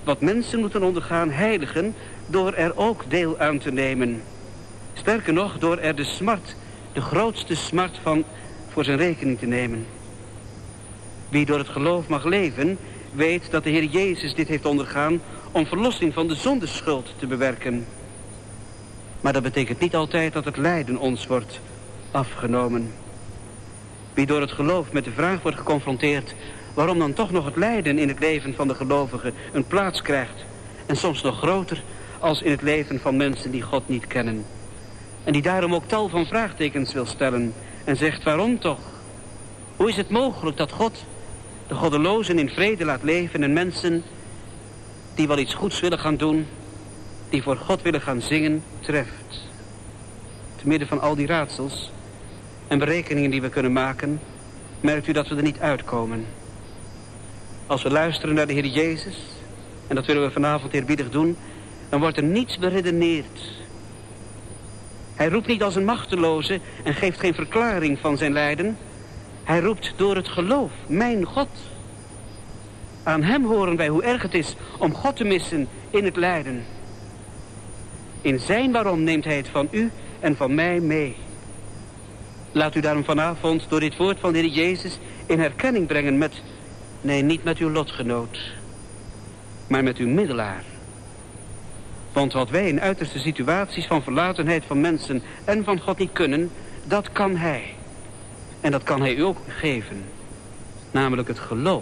Speaker 5: wat mensen moeten ondergaan, heiligen door er ook deel aan te nemen. Sterker nog, door er de smart, de grootste smart van voor zijn rekening te nemen. Wie door het geloof mag leven, weet dat de Heer Jezus dit heeft ondergaan om verlossing van de zondeschuld te bewerken. Maar dat betekent niet altijd dat het lijden ons wordt afgenomen. Wie door het geloof met de vraag wordt geconfronteerd waarom dan toch nog het lijden in het leven van de gelovigen een plaats krijgt, en soms nog groter als in het leven van mensen die God niet kennen. En die daarom ook tal van vraagtekens wil stellen en zegt: waarom toch? Hoe is het mogelijk dat God de goddelozen in vrede laat leven en mensen die wel iets goeds willen gaan doen, die voor God willen gaan zingen, treft? Te midden van al die raadsels en berekeningen die we kunnen maken, merkt u dat we er niet uitkomen. Als we luisteren naar de Heer Jezus, en dat willen we vanavond eerbiedig doen, dan wordt er niets beredeneerd. Hij roept niet als een machteloze en geeft geen verklaring van zijn lijden. Hij roept door het geloof, mijn God. Aan hem horen wij hoe erg het is om God te missen in het lijden. In zijn waarom neemt hij het van u en van mij mee. Laat u daarom vanavond door dit woord van de Heer Jezus in herkenning brengen met, nee, niet met uw lotgenoot, maar met uw middelaar. Want wat wij in uiterste situaties van verlatenheid van mensen en van God niet kunnen, dat kan hij. En dat kan hij u ook geven. Namelijk het geloof.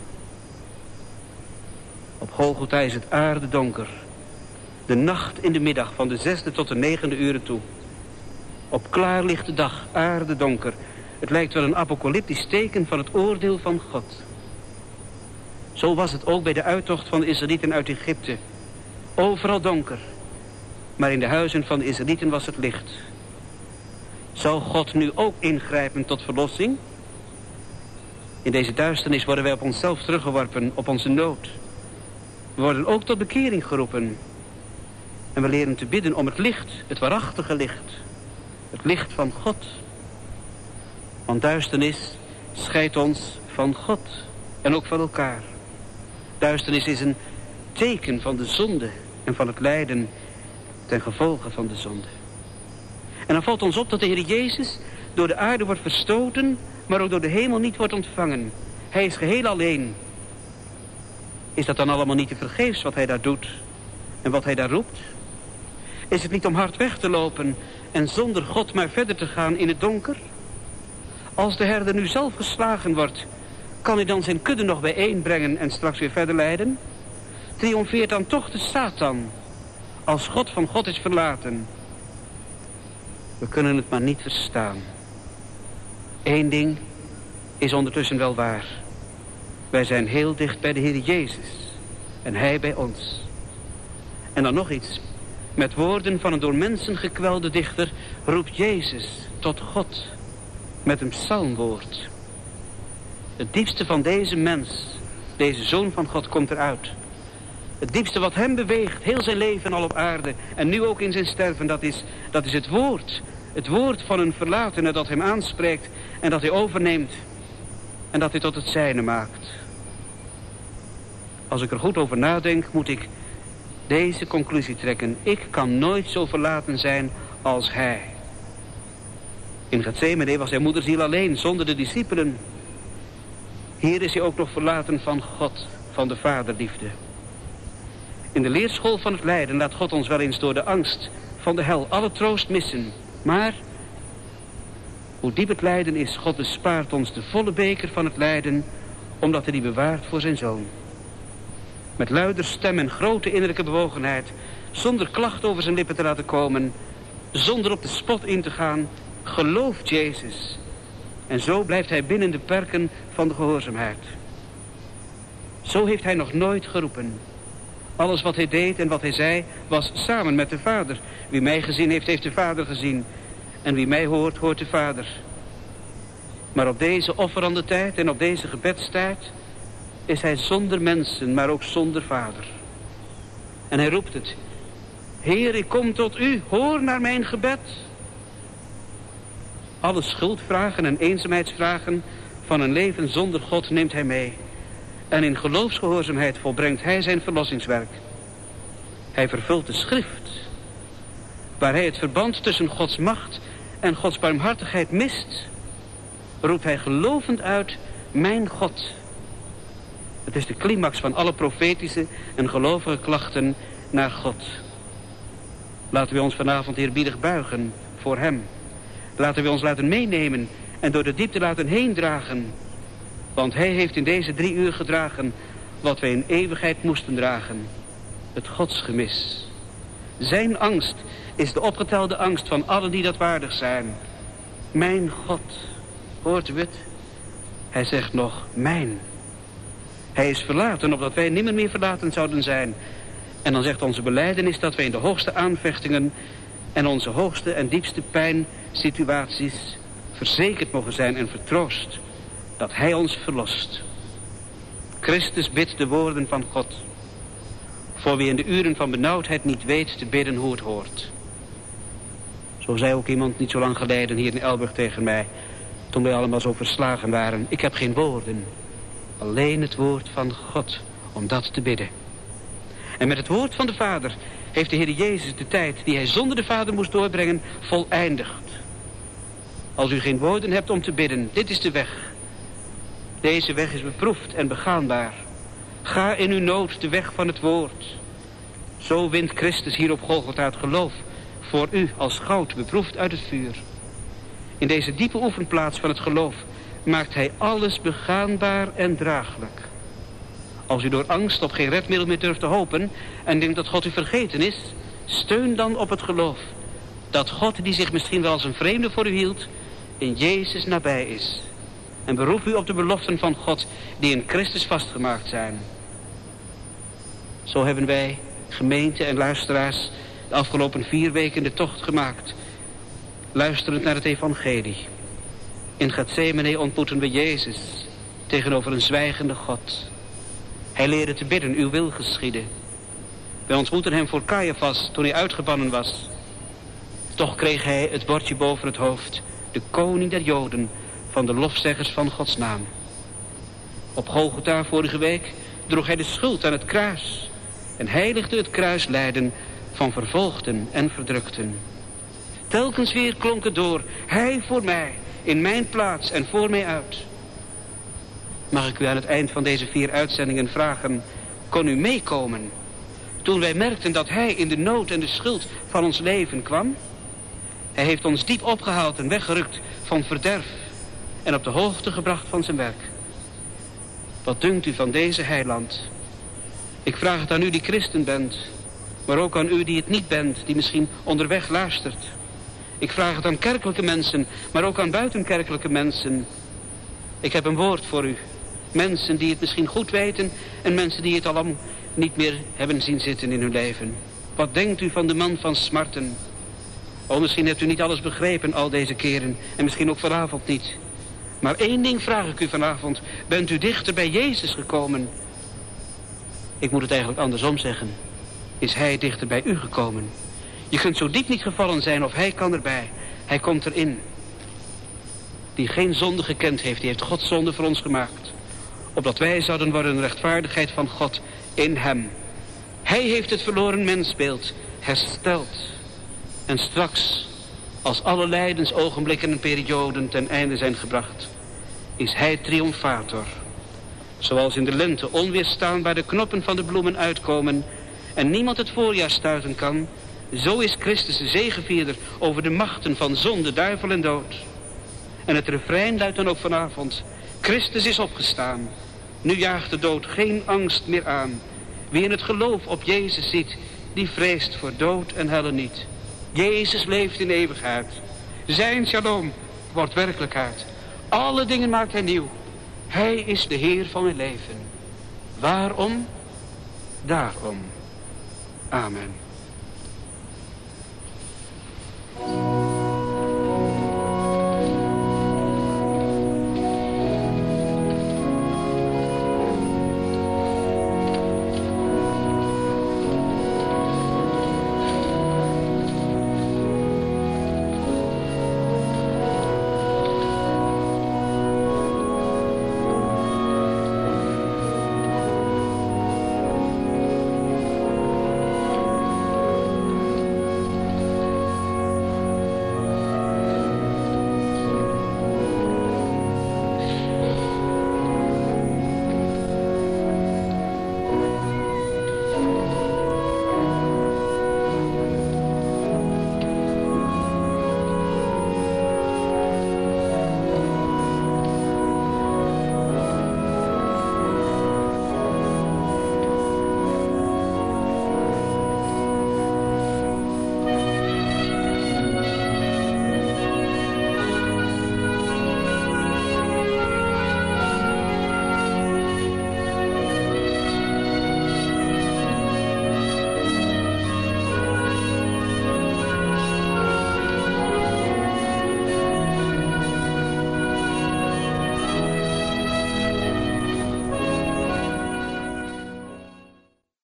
Speaker 5: Op Golgotha is het aarde donker. De nacht in de middag van de zesde tot de negende uren toe. Op klaarlichte dag, aarde donker. Het lijkt wel een apocalyptisch teken van het oordeel van God. Zo was het ook bij de uittocht van de Israëlieten uit Egypte. Overal donker. Maar in de huizen van de Israëlieten was het licht. Zou God nu ook ingrijpen tot verlossing? In deze duisternis worden wij op onszelf teruggeworpen, op onze nood. We worden ook tot bekering geroepen. En we leren te bidden om het licht, het waarachtige licht. Het licht van God. Want duisternis scheidt ons van God en ook van elkaar. Duisternis is een teken van de zonde en van het lijden ten gevolge van de zonde. En dan valt ons op dat de Heer Jezus door de aarde wordt verstoten, maar ook door de hemel niet wordt ontvangen. Hij is geheel alleen. Is dat dan allemaal niet te vergeefs wat hij daar doet en wat hij daar roept? Is het niet om hard weg te lopen en zonder God maar verder te gaan in het donker? Als de herder nu zelf geslagen wordt, kan hij dan zijn kudde nog bijeenbrengen en straks weer verder leiden? Triomfeert dan toch de Satan als God van God is verlaten? We kunnen het maar niet verstaan. Eén ding is ondertussen wel waar. Wij zijn heel dicht bij de Heer Jezus en hij bij ons. En dan nog iets. Met woorden van een door mensen gekwelde dichter roept Jezus tot God met een psalmwoord. Het diepste van deze mens, deze zoon van God, komt eruit. Het diepste wat hem beweegt, heel zijn leven al op aarde en nu ook in zijn sterven, dat is, dat is het woord. Het woord van een verlatene dat hem aanspreekt en dat hij overneemt en dat hij tot het zijne maakt. Als ik er goed over nadenk, moet ik deze conclusie trekken. Ik kan nooit zo verlaten zijn als hij. In Gethsemane was zijn moederziel alleen, zonder de discipelen. Hier is hij ook nog verlaten van God, van de vaderliefde. In de leerschool van het lijden laat God ons wel eens door de angst van de hel alle troost missen. Maar, hoe diep het lijden is, God bespaart ons de volle beker van het lijden, omdat hij die bewaart voor zijn zoon. Met luider stem en grote innerlijke bewogenheid, zonder klacht over zijn lippen te laten komen, zonder op de spot in te gaan, gelooft Jezus. En zo blijft hij binnen de perken van de gehoorzaamheid. Zo heeft hij nog nooit geroepen. Alles wat hij deed en wat hij zei was samen met de Vader. Wie mij gezien heeft, heeft de Vader gezien. En wie mij hoort, hoort de Vader. Maar op deze offerande tijd en op deze gebedstijd is hij zonder mensen, maar ook zonder Vader. En hij roept het. Heer, ik kom tot u, hoor naar mijn gebed. Alle schuldvragen en eenzaamheidsvragen van een leven zonder God neemt hij mee. En in geloofsgehoorzaamheid volbrengt hij zijn verlossingswerk. Hij vervult de schrift, waar hij het verband tussen Gods macht en Gods barmhartigheid mist, roept hij gelovend uit, mijn God. Het is de climax van alle profetische en gelovige klachten naar God. Laten we ons vanavond eerbiedig buigen voor hem. Laten we ons laten meenemen en door de diepte laten heen dragen. Want hij heeft in deze drie uur gedragen wat wij in eeuwigheid moesten dragen. Het godsgemis. Zijn angst is de opgetelde angst van allen die dat waardig zijn. Mijn God, hoort u het? Hij zegt nog, mijn. Hij is verlaten, opdat wij nimmer meer verlaten zouden zijn. En dan zegt onze belijdenis dat wij in de hoogste aanvechtingen en onze hoogste en diepste pijnsituaties verzekerd mogen zijn en vertroost dat hij ons verlost. Christus bidt de woorden van God, voor wie in de uren van benauwdheid niet weet te bidden hoe het hoort. Zo zei ook iemand niet zo lang geleden hier in Elburg tegen mij, toen wij allemaal zo verslagen waren. Ik heb geen woorden, alleen het woord van God om dat te bidden. En met het woord van de Vader heeft de Heer Jezus de tijd die hij zonder de Vader moest doorbrengen voleindigd. Als u geen woorden hebt om te bidden, dit is de weg. Deze weg is beproefd en begaanbaar. Ga in uw nood de weg van het woord. Zo wint Christus hier op Golgotha het geloof voor u als goud beproefd uit het vuur. In deze diepe oefenplaats van het geloof maakt hij alles begaanbaar en draaglijk. Als u door angst op geen redmiddel meer durft te hopen en denkt dat God u vergeten is, steun dan op het geloof dat God, die zich misschien wel als een vreemde voor u hield, in Jezus nabij is. En beroep u op de beloften van God die in Christus vastgemaakt zijn. Zo hebben wij, gemeente en luisteraars, de afgelopen vier weken de tocht gemaakt, luisterend naar het evangelie. In Gethsemane ontmoeten we Jezus tegenover een zwijgende God. Hij leerde te bidden, uw wil geschieden. Wij ontmoeten hem voor Caiaphas toen hij uitgebannen was. Toch kreeg hij het bordje boven het hoofd, de koning der Joden, van de lofzeggers van Gods naam. Op Golgotha vorige week droeg hij de schuld aan het kruis en heiligde het kruislijden van vervolgden en verdrukten. Telkens weer klonk het door, hij voor mij, in mijn plaats en voor mij uit. Mag ik u aan het eind van deze vier uitzendingen vragen, kon u meekomen toen wij merkten dat hij in de nood en de schuld van ons leven kwam? Hij heeft ons diep opgehaald en weggerukt van verderf en op de hoogte gebracht van zijn werk. Wat dunkt u van deze heiland? Ik vraag het aan u die christen bent, maar ook aan u die het niet bent, die misschien onderweg luistert. Ik vraag het aan kerkelijke mensen, maar ook aan buitenkerkelijke mensen. Ik heb een woord voor u. Mensen die het misschien goed weten en mensen die het al lang niet meer hebben zien zitten in hun leven. Wat denkt u van de man van smarten? Oh, misschien hebt u niet alles begrepen al deze keren en misschien ook vanavond niet. Maar één ding vraag ik u vanavond. Bent u dichter bij Jezus gekomen? Ik moet het eigenlijk andersom zeggen. Is hij dichter bij u gekomen? Je kunt zo diep niet gevallen zijn of hij kan erbij. Hij komt erin. Die geen zonde gekend heeft, die heeft Gods zonde voor ons gemaakt. Opdat wij zouden worden de rechtvaardigheid van God in hem. Hij heeft het verloren mensbeeld hersteld. En straks, als alle lijdensogenblikken en perioden ten einde zijn gebracht, is hij triomfator. Zoals in de lente onweerstaanbaar de knoppen van de bloemen uitkomen en niemand het voorjaar stuiten kan, zo is Christus de zegevierder over de machten van zonde, duivel en dood. En het refrein luidt dan ook vanavond, Christus is opgestaan. Nu jaagt de dood geen angst meer aan. Wie in het geloof op Jezus ziet, die vreest voor dood en helle niet. Jezus leeft in eeuwigheid. Zijn shalom wordt werkelijkheid. Alle dingen maakt hij nieuw. Hij is de Heer van mijn leven. Waarom? Daarom. Amen.